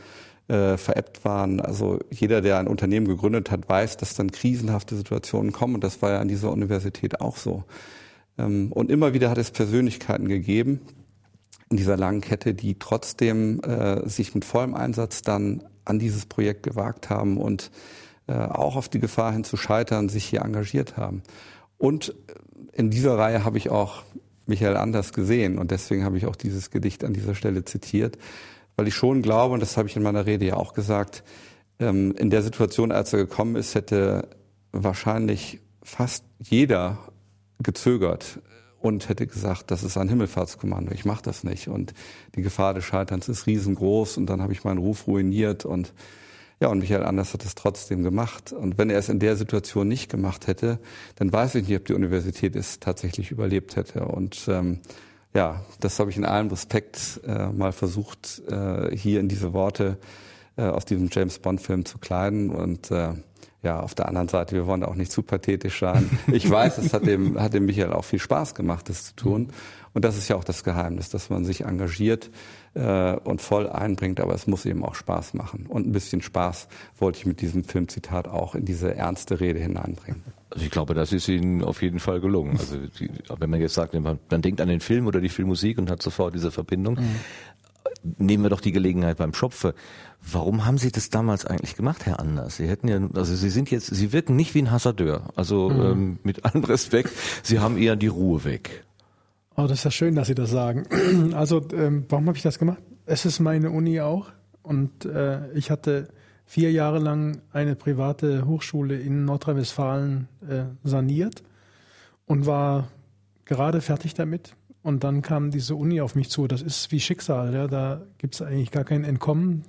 verebbt waren. Also jeder, der ein Unternehmen gegründet hat, weiß, dass dann krisenhafte Situationen kommen. Und das war ja an dieser Universität auch so. Und immer wieder hat es Persönlichkeiten gegeben in dieser langen Kette, die trotzdem sich mit vollem Einsatz dann an dieses Projekt gewagt haben und auch auf die Gefahr hin zu scheitern, sich hier engagiert haben. Und in dieser Reihe habe ich auch Michael Anders gesehen und deswegen habe ich auch dieses Gedicht an dieser Stelle zitiert, weil ich schon glaube, und das habe ich in meiner Rede ja auch gesagt, in der Situation, als er gekommen ist, hätte wahrscheinlich fast jeder gezögert und hätte gesagt, das ist ein Himmelfahrtskommando, ich mache das nicht und die Gefahr des Scheiterns ist riesengroß und dann habe ich meinen Ruf ruiniert und Michael Anders hat es trotzdem gemacht. Und wenn er es in der Situation nicht gemacht hätte, dann weiß ich nicht, ob die Universität es tatsächlich überlebt hätte. Und das habe ich in allem Respekt mal versucht, hier in diese Worte aus diesem James-Bond-Film zu kleiden. Und auf der anderen Seite, wir wollen auch nicht zu pathetisch sein. Ich weiß, es hat dem Michael auch viel Spaß gemacht, das zu tun. Und das ist ja auch das Geheimnis, dass man sich engagiert und voll einbringt, aber es muss eben auch Spaß machen. Und ein bisschen Spaß wollte ich mit diesem Filmzitat auch in diese ernste Rede hineinbringen. Also ich glaube, das ist Ihnen auf jeden Fall gelungen. Also wenn man jetzt sagt, man denkt an den Film oder die Filmmusik und hat sofort diese Verbindung. Nehmen wir doch die Gelegenheit beim Schopfe. Warum haben Sie das damals eigentlich gemacht, Herr Anders? Sie wirken nicht wie ein Hasardeur. Also mit allem Respekt, Sie haben eher die Ruhe weg. Oh, das ist ja schön, dass Sie das sagen. Also, warum habe ich das gemacht? Es ist meine Uni auch und ich hatte 4 Jahre lang eine private Hochschule in Nordrhein-Westfalen saniert und war gerade fertig damit. Und dann kam diese Uni auf mich zu. Das ist wie Schicksal, ja. Da gibt es eigentlich gar kein Entkommen.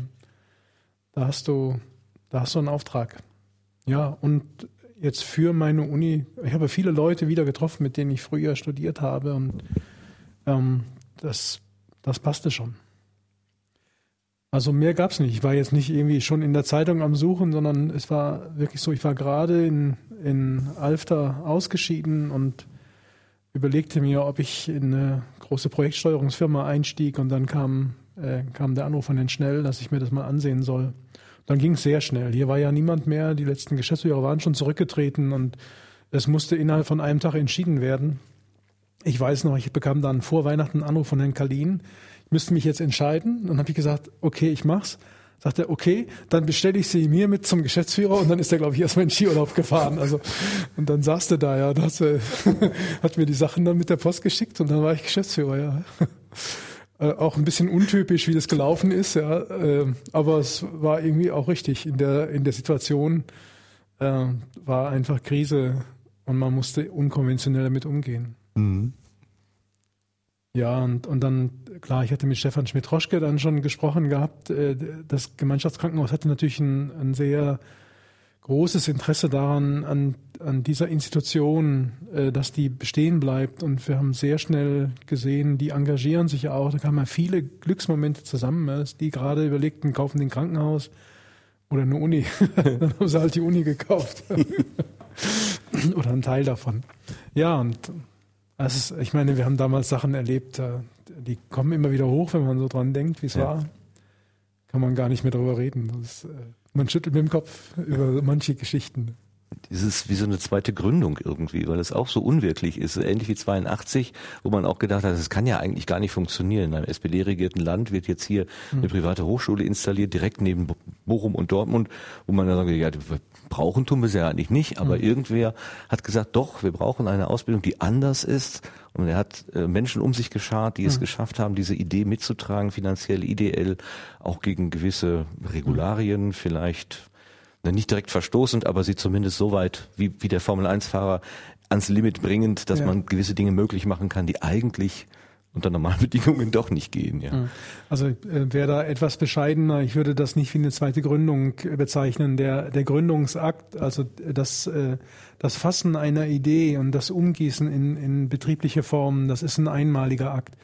Da hast du einen Auftrag. Ja, und jetzt für meine Uni, ich habe viele Leute wieder getroffen, mit denen ich früher studiert habe und das passte schon. Also mehr gab es nicht. Ich war jetzt nicht irgendwie schon in der Zeitung am Suchen, sondern es war wirklich so, ich war gerade in Alfter ausgeschieden und überlegte mir, ob ich in eine große Projektsteuerungsfirma einstieg und dann kam der Anruf von Herrn Schnell, dass ich mir das mal ansehen soll. Dann ging es sehr schnell. Hier war ja niemand mehr, die letzten Geschäftsführer waren schon zurückgetreten und es musste innerhalb von einem Tag entschieden werden. Ich weiß noch, ich bekam dann vor Weihnachten einen Anruf von Herrn Kalin, ich müsste mich jetzt entscheiden. Dann habe ich gesagt, okay, ich mach's. Sagt er, okay, dann bestelle ich Sie mir mit zum Geschäftsführer und dann ist er, glaube ich, erstmal in Skiurlaub gefahren. Also, und dann saß der da, ja, hat mir die Sachen dann mit der Post geschickt und dann war ich Geschäftsführer, ja. Auch ein bisschen untypisch, wie das gelaufen ist, ja, aber es war irgendwie auch richtig. In der Situation war einfach Krise und man musste unkonventionell damit umgehen. Mhm. Ja, und dann, klar, ich hatte mit Stefan Schmidt-Roschke dann schon gesprochen gehabt. Das Gemeinschaftskrankenhaus hatte natürlich ein sehr großes Interesse daran, an dieser Institution, dass die bestehen bleibt. Und wir haben sehr schnell gesehen, die engagieren sich auch. Da kamen viele Glücksmomente zusammen, die gerade überlegten, kaufen den Krankenhaus oder eine Uni. Dann haben sie halt die Uni gekauft. Oder einen Teil davon. Ja, und ich meine, wir haben damals Sachen erlebt, die kommen immer wieder hoch, wenn man so dran denkt, wie es war. Kann man gar nicht mehr drüber reden. Man schüttelt mit dem Kopf über manche Geschichten. Das ist wie so eine zweite Gründung irgendwie, weil es auch so unwirklich ist. Ähnlich wie 82, wo man auch gedacht hat, das kann ja eigentlich gar nicht funktionieren. In einem SPD-regierten Land wird jetzt hier eine private Hochschule installiert, direkt neben Bochum und Dortmund, wo man dann sagt, ja, brauchen tun wir es ja eigentlich nicht, aber irgendwer hat gesagt, doch, wir brauchen eine Ausbildung, die anders ist. Und er hat Menschen um sich geschart, die es geschafft haben, diese Idee mitzutragen, finanziell, ideell, auch gegen gewisse Regularien vielleicht nicht direkt verstoßend, aber sie zumindest so weit wie der Formel-1-Fahrer ans Limit bringend, dass man gewisse Dinge möglich machen kann, die eigentlich unter normalen Bedingungen doch nicht gehen. Ja. Also wäre da etwas bescheidener, ich würde das nicht wie eine zweite Gründung bezeichnen. Der Gründungsakt, also das Fassen einer Idee und das Umgießen in betriebliche Formen, das ist ein einmaliger Akt.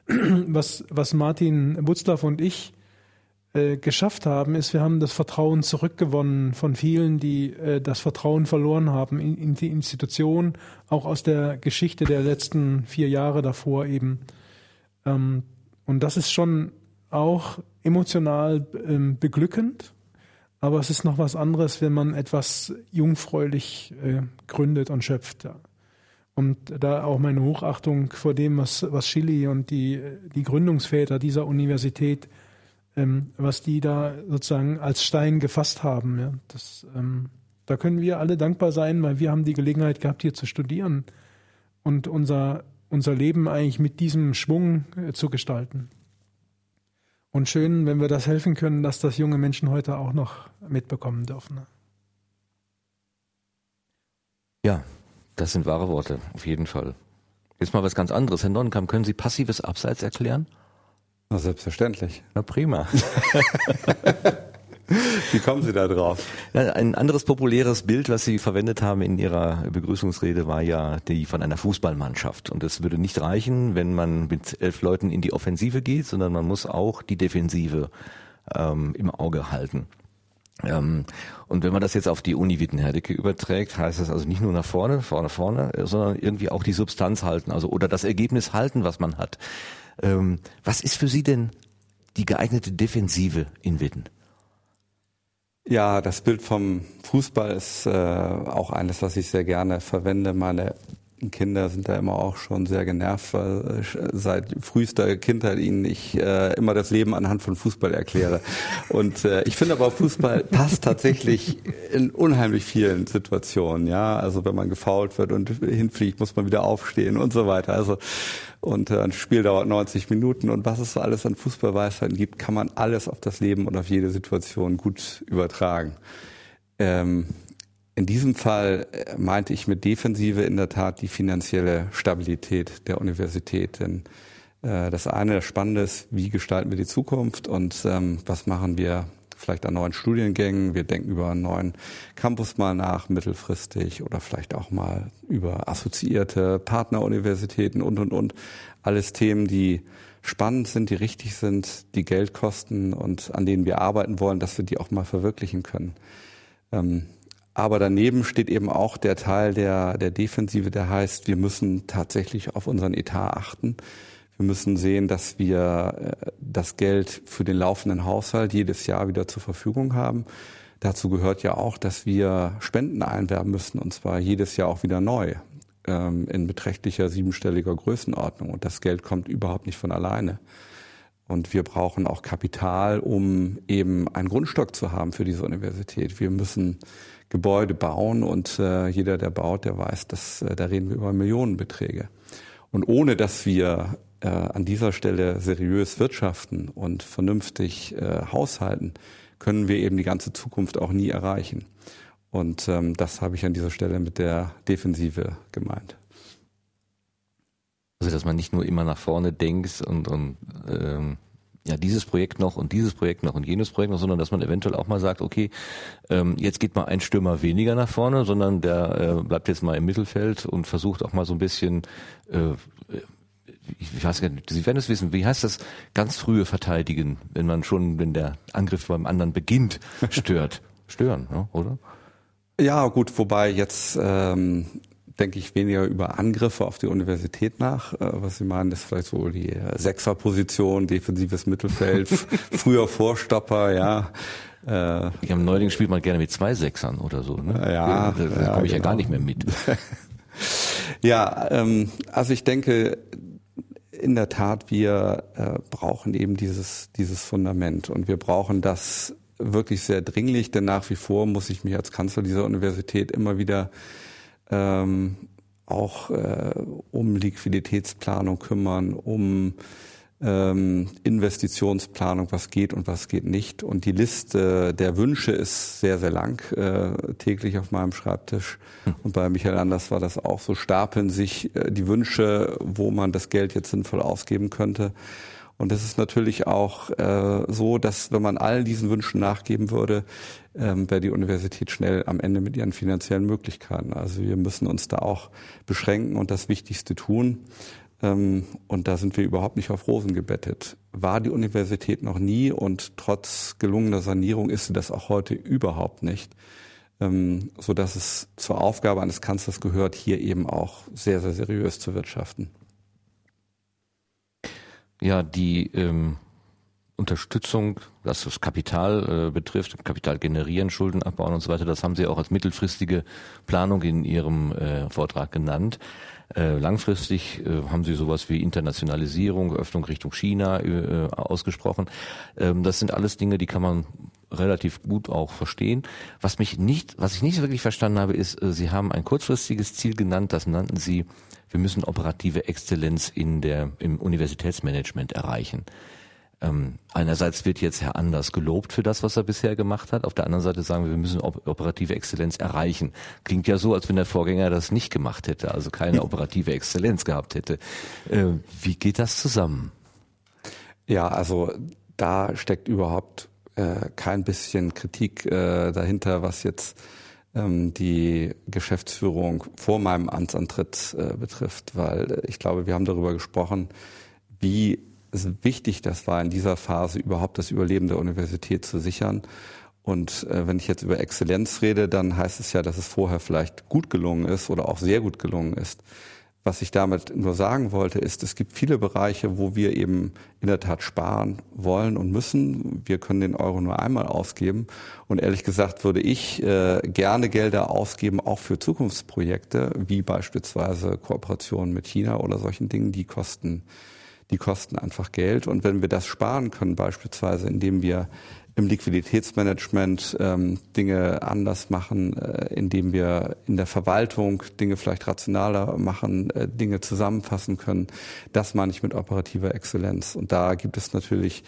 Was Martin Butzlaff und ich geschafft haben, ist, wir haben das Vertrauen zurückgewonnen von vielen, die das Vertrauen verloren haben in die Institution, auch aus der Geschichte der letzten 4 Jahre davor eben. Und das ist schon auch emotional beglückend, aber es ist noch was anderes, wenn man etwas jungfräulich gründet und schöpft. Ja. Und da auch meine Hochachtung vor dem, was Schilly und die Gründungsväter dieser Universität, was die da sozusagen als Stein gefasst haben. Ja. Da können wir alle dankbar sein, weil wir haben die Gelegenheit gehabt, hier zu studieren und unser Leben eigentlich mit diesem Schwung zu gestalten. Und schön, wenn wir das helfen können, dass das junge Menschen heute auch noch mitbekommen dürfen. Ja, das sind wahre Worte, auf jeden Fall. Jetzt mal was ganz anderes. Herr Nonnenkamp, können Sie passives Abseits erklären? Na, selbstverständlich. Na prima. Wie kommen Sie da drauf? Ein anderes populäres Bild, was Sie verwendet haben in Ihrer Begrüßungsrede, war ja die von einer Fußballmannschaft. Und es würde nicht reichen, wenn man mit 11 Leuten in die Offensive geht, sondern man muss auch die Defensive im Auge halten. Und wenn man das jetzt auf die Uni Wittenherdecke überträgt, heißt das also nicht nur nach vorne, sondern irgendwie auch die Substanz halten, also oder das Ergebnis halten, was man hat. Was ist für Sie denn die geeignete Defensive in Witten? Ja, das Bild vom Fußball ist auch eines, was ich sehr gerne verwende. Meine Kinder sind da immer auch schon sehr genervt, weil seit frühester Kindheit ihnen ich immer das Leben anhand von Fußball erkläre. Und ich finde aber, Fußball passt tatsächlich in unheimlich vielen Situationen. Ja, also wenn man gefoult wird und hinfliegt, muss man wieder aufstehen und so weiter. Also und ein Spiel dauert 90 Minuten und was es so alles an Fußballweisheiten gibt, kann man alles auf das Leben und auf jede Situation gut übertragen. In diesem Fall meinte ich mit Defensive in der Tat die finanzielle Stabilität der Universität. Denn das eine, das Spannende ist, wie gestalten wir die Zukunft und was machen wir vielleicht an neuen Studiengängen. Wir denken über einen neuen Campus mal nach, mittelfristig oder vielleicht auch mal über assoziierte Partneruniversitäten und. Alles Themen, die spannend sind, die richtig sind, die Geld kosten und an denen wir arbeiten wollen, dass wir die auch mal verwirklichen können. Aber daneben steht eben auch der Teil der Defensive, der heißt, wir müssen tatsächlich auf unseren Etat achten. Wir müssen sehen, dass wir das Geld für den laufenden Haushalt jedes Jahr wieder zur Verfügung haben. Dazu gehört ja auch, dass wir Spenden einwerben müssen, und zwar jedes Jahr auch wieder neu, in beträchtlicher siebenstelliger Größenordnung. Und das Geld kommt überhaupt nicht von alleine. Und wir brauchen auch Kapital, um eben einen Grundstock zu haben für diese Universität. Wir müssen Gebäude bauen und jeder, der baut, der weiß, dass da reden wir über Millionenbeträge. Und ohne dass wir an dieser Stelle seriös wirtschaften und vernünftig haushalten, können wir eben die ganze Zukunft auch nie erreichen. Und das habe ich an dieser Stelle mit der Defensive gemeint. Also dass man nicht nur immer nach vorne denkt und ja, dieses Projekt noch und dieses Projekt noch und jenes Projekt noch, sondern dass man eventuell auch mal sagt, okay, jetzt geht mal ein Stürmer weniger nach vorne, sondern der bleibt jetzt mal im Mittelfeld und versucht auch mal so ein bisschen, ich weiß gar nicht, Sie werden es wissen, wie heißt das ganz frühe Verteidigen, wenn der Angriff beim anderen beginnt, stört? Stören, ja, oder? Ja, gut, wobei jetzt denke ich weniger über Angriffe auf die Universität nach. Was Sie meinen, ist vielleicht so die Sechserposition, defensives Mittelfeld, früher Vorstopper, ja. Ich habe neuerdings spielt man gerne mit 2 Sechsern oder so. Ne? Ja, da komme ich ja gar nicht mehr mit. Ja, also ich denke, in der Tat, wir brauchen eben dieses Fundament und wir brauchen das wirklich sehr dringlich, denn nach wie vor muss ich mich als Kanzler dieser Universität immer wieder auch um Liquiditätsplanung kümmern, um Investitionsplanung, was geht und was geht nicht. Und die Liste der Wünsche ist sehr, sehr lang, täglich auf meinem Schreibtisch. Und bei Michael Anders war das auch so, stapeln sich die Wünsche, wo man das Geld jetzt sinnvoll ausgeben könnte. Und es ist natürlich auch so, dass wenn man all diesen Wünschen nachgeben würde, wäre die Universität schnell am Ende mit ihren finanziellen Möglichkeiten. Also wir müssen uns da auch beschränken und das Wichtigste tun. Und da sind wir überhaupt nicht auf Rosen gebettet. War die Universität noch nie und trotz gelungener Sanierung ist sie das auch heute überhaupt nicht. So dass es zur Aufgabe eines Kanzlers gehört, hier eben auch sehr, sehr seriös zu wirtschaften. Ja, Unterstützung, was das Kapital betrifft, Kapital generieren, Schulden abbauen und so weiter, das haben Sie auch als mittelfristige Planung in Ihrem Vortrag genannt. Langfristig haben Sie sowas wie Internationalisierung, Öffnung Richtung China ausgesprochen. Das sind alles Dinge, die kann man relativ gut auch verstehen. Was ich nicht wirklich verstanden habe, ist, Sie haben ein kurzfristiges Ziel genannt, das nannten Sie, wir müssen operative Exzellenz im Universitätsmanagement erreichen. Einerseits wird jetzt Herr Anders gelobt für das, was er bisher gemacht hat. Auf der anderen Seite sagen wir müssen operative Exzellenz erreichen. Klingt ja so, als wenn der Vorgänger das nicht gemacht hätte, also keine operative Exzellenz gehabt hätte. Wie geht das zusammen? Ja, also da steckt überhaupt kein bisschen Kritik dahinter, was jetzt die Geschäftsführung vor meinem Amtsantritt betrifft, weil ich glaube, wir haben darüber gesprochen, wie wichtig das war, in dieser Phase überhaupt das Überleben der Universität zu sichern. Und wenn ich jetzt über Exzellenz rede, dann heißt es ja, dass es vorher vielleicht gut gelungen ist oder auch sehr gut gelungen ist. Was ich damit nur sagen wollte, ist, es gibt viele Bereiche, wo wir eben in der Tat sparen wollen und müssen. Wir können den Euro nur einmal ausgeben. Und ehrlich gesagt würde ich gerne Gelder ausgeben, auch für Zukunftsprojekte, wie beispielsweise Kooperationen mit China oder solchen Dingen, die kosten einfach Geld. Und wenn wir das sparen können, beispielsweise indem wir im Liquiditätsmanagement Dinge anders machen, indem wir in der Verwaltung Dinge vielleicht rationaler machen, Dinge zusammenfassen können, das meine ich mit operativer Exzellenz. Und da gibt es natürlich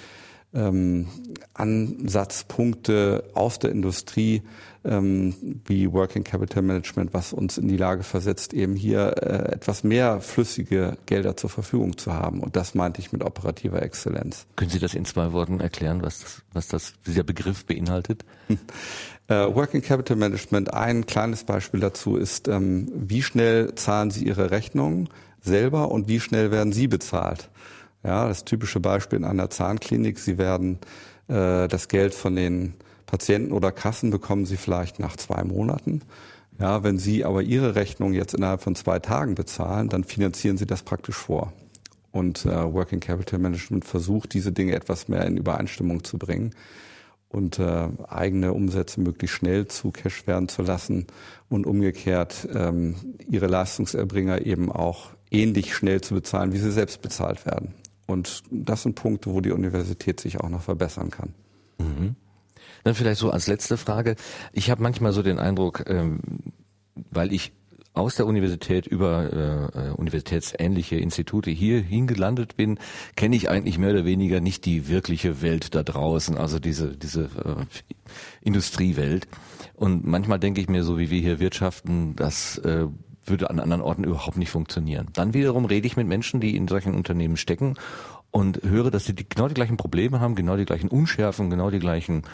Ansatzpunkte aus der Industrie, wie Working Capital Management, was uns in die Lage versetzt, eben hier etwas mehr flüssige Gelder zur Verfügung zu haben. Und das meinte ich mit operativer Exzellenz. Können Sie das in 2 Worten erklären, was dieser Begriff beinhaltet? Working Capital Management, ein kleines Beispiel dazu ist, wie schnell zahlen Sie Ihre Rechnungen selber und wie schnell werden Sie bezahlt? Ja, das typische Beispiel in einer Zahnklinik. Sie werden das Geld von den Patienten oder Kassen bekommen Sie vielleicht nach 2 Monaten. Ja, wenn Sie aber Ihre Rechnung jetzt innerhalb von 2 Tagen bezahlen, dann finanzieren Sie das praktisch vor. Und Working Capital Management versucht, diese Dinge etwas mehr in Übereinstimmung zu bringen und eigene Umsätze möglichst schnell zu Cash werden zu lassen und umgekehrt ihre Leistungserbringer eben auch ähnlich schnell zu bezahlen, wie sie selbst bezahlt werden. Und das sind Punkte, wo die Universität sich auch noch verbessern kann. Mhm. Dann vielleicht so als letzte Frage. Ich habe manchmal so den Eindruck, weil ich aus der Universität über universitätsähnliche Institute hier hingelandet bin, kenne ich eigentlich mehr oder weniger nicht die wirkliche Welt da draußen, also diese Industriewelt. Und manchmal denke ich mir, so wie wir hier wirtschaften, das würde an anderen Orten überhaupt nicht funktionieren. Dann wiederum rede ich mit Menschen, die in solchen Unternehmen stecken und höre, dass sie genau die gleichen Probleme haben, genau die gleichen Unschärfen, genau die gleichen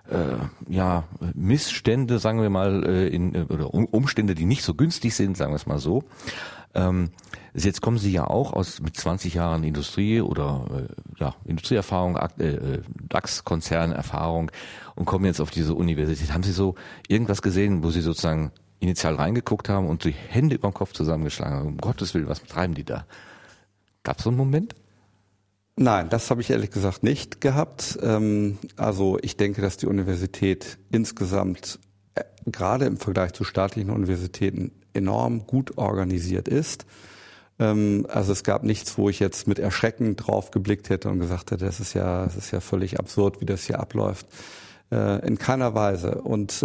Missstände, sagen wir mal, oder Umstände, die nicht so günstig sind, sagen wir es mal so. Jetzt kommen Sie ja auch mit 20 Jahren Industrie oder Industrieerfahrung, DAX-Konzernerfahrung und kommen jetzt auf diese Universität. Haben Sie so irgendwas gesehen, wo Sie sozusagen initial reingeguckt haben und die Hände über den Kopf zusammengeschlagen haben? Um Gottes Willen, was treiben die da? Gab es so einen Moment? Nein, das habe ich ehrlich gesagt nicht gehabt. Also ich denke, dass die Universität insgesamt gerade im Vergleich zu staatlichen Universitäten enorm gut organisiert ist. Also es gab nichts, wo ich jetzt mit Erschrecken drauf geblickt hätte und gesagt hätte, das ist ja völlig absurd, wie das hier abläuft. In keiner Weise. Und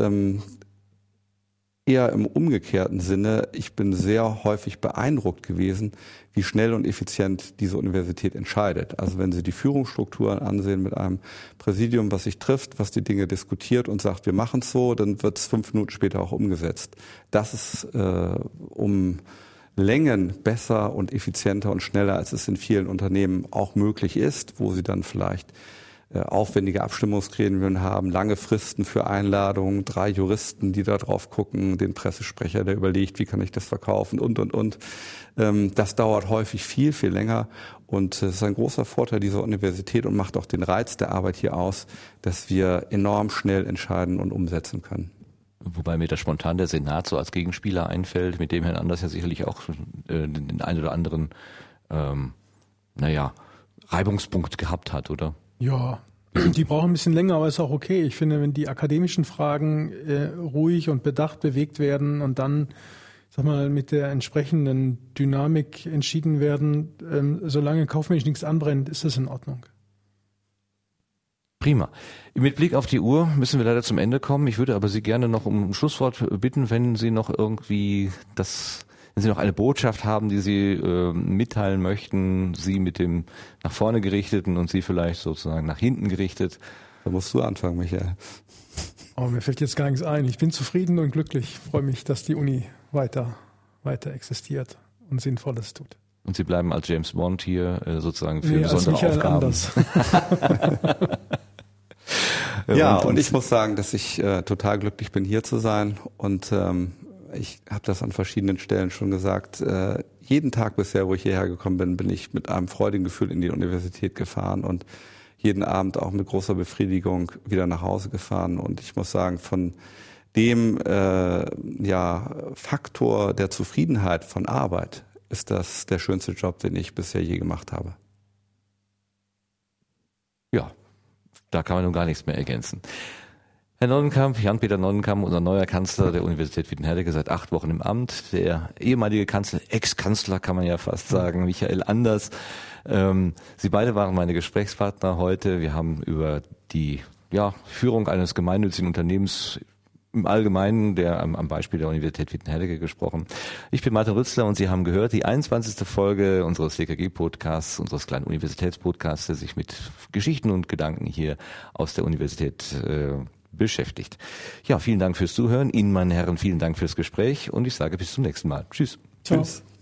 eher im umgekehrten Sinne, ich bin sehr häufig beeindruckt gewesen, wie schnell und effizient diese Universität entscheidet. Also wenn Sie die Führungsstrukturen ansehen mit einem Präsidium, was sich trifft, was die Dinge diskutiert und sagt, wir machen es so, dann wird es 5 Minuten später auch umgesetzt. Das ist um Längen besser und effizienter und schneller, als es in vielen Unternehmen auch möglich ist, wo Sie dann vielleicht aufwendige Abstimmungsgremien haben, lange Fristen für Einladungen, 3 Juristen, die da drauf gucken, den Pressesprecher, der überlegt, wie kann ich das verkaufen und. Das dauert häufig viel, viel länger und es ist ein großer Vorteil dieser Universität und macht auch den Reiz der Arbeit hier aus, dass wir enorm schnell entscheiden und umsetzen können. Wobei mir da spontan der Senat so als Gegenspieler einfällt, mit dem Herrn Anders ja sicherlich auch den einen oder anderen Reibungspunkt gehabt hat, oder? Ja, die brauchen ein bisschen länger, aber ist auch okay. Ich finde, wenn die akademischen Fragen ruhig und bedacht bewegt werden und dann, sag mal, mit der entsprechenden Dynamik entschieden werden, solange kaufmännisch nichts anbrennt, ist das in Ordnung. Prima. Mit Blick auf die Uhr müssen wir leider zum Ende kommen. Ich würde aber Sie gerne noch um ein Schlusswort bitten, wenn Sie noch irgendwie wenn Sie noch eine Botschaft haben, die Sie mitteilen möchten, Sie mit dem nach vorne gerichteten und Sie vielleicht sozusagen nach hinten gerichtet. Da musst du anfangen, Michael. Oh, mir fällt jetzt gar nichts ein. Ich bin zufrieden und glücklich. Ich freue mich, dass die Uni weiter existiert und Sinnvolles tut. Und Sie bleiben als James Bond hier sozusagen für besondere Aufgaben. Anders. Ja, und ich muss sagen, dass ich total glücklich bin, hier zu sein. Und ich habe das an verschiedenen Stellen schon gesagt. Jeden Tag bisher, wo ich hierher gekommen bin, bin ich mit einem freudigen Gefühl in die Universität gefahren und jeden Abend auch mit großer Befriedigung wieder nach Hause gefahren. Und ich muss sagen, von dem Faktor der Zufriedenheit von Arbeit ist das der schönste Job, den ich bisher je gemacht habe. Ja, da kann man nun gar nichts mehr ergänzen. Herr Nonnenkamp, Jan-Peter Nonnenkamp, unser neuer Kanzler der Universität Witten-Herdecke, seit 8 Wochen im Amt. Der ehemalige Kanzler, Ex-Kanzler kann man ja fast sagen, Michael Anders. Sie beide waren meine Gesprächspartner heute. Wir haben über die Führung eines gemeinnützigen Unternehmens im Allgemeinen, am Beispiel der Universität Witten-Herdecke gesprochen. Ich bin Martin Rützler und Sie haben gehört, die 21. Folge unseres WKG-Podcasts, unseres kleinen Universitätspodcasts, der sich mit Geschichten und Gedanken hier aus der Universität beschäftigt. Ja, vielen Dank fürs Zuhören. Ihnen, meine Herren, vielen Dank fürs Gespräch und ich sage bis zum nächsten Mal. Tschüss. Ciao. Tschüss.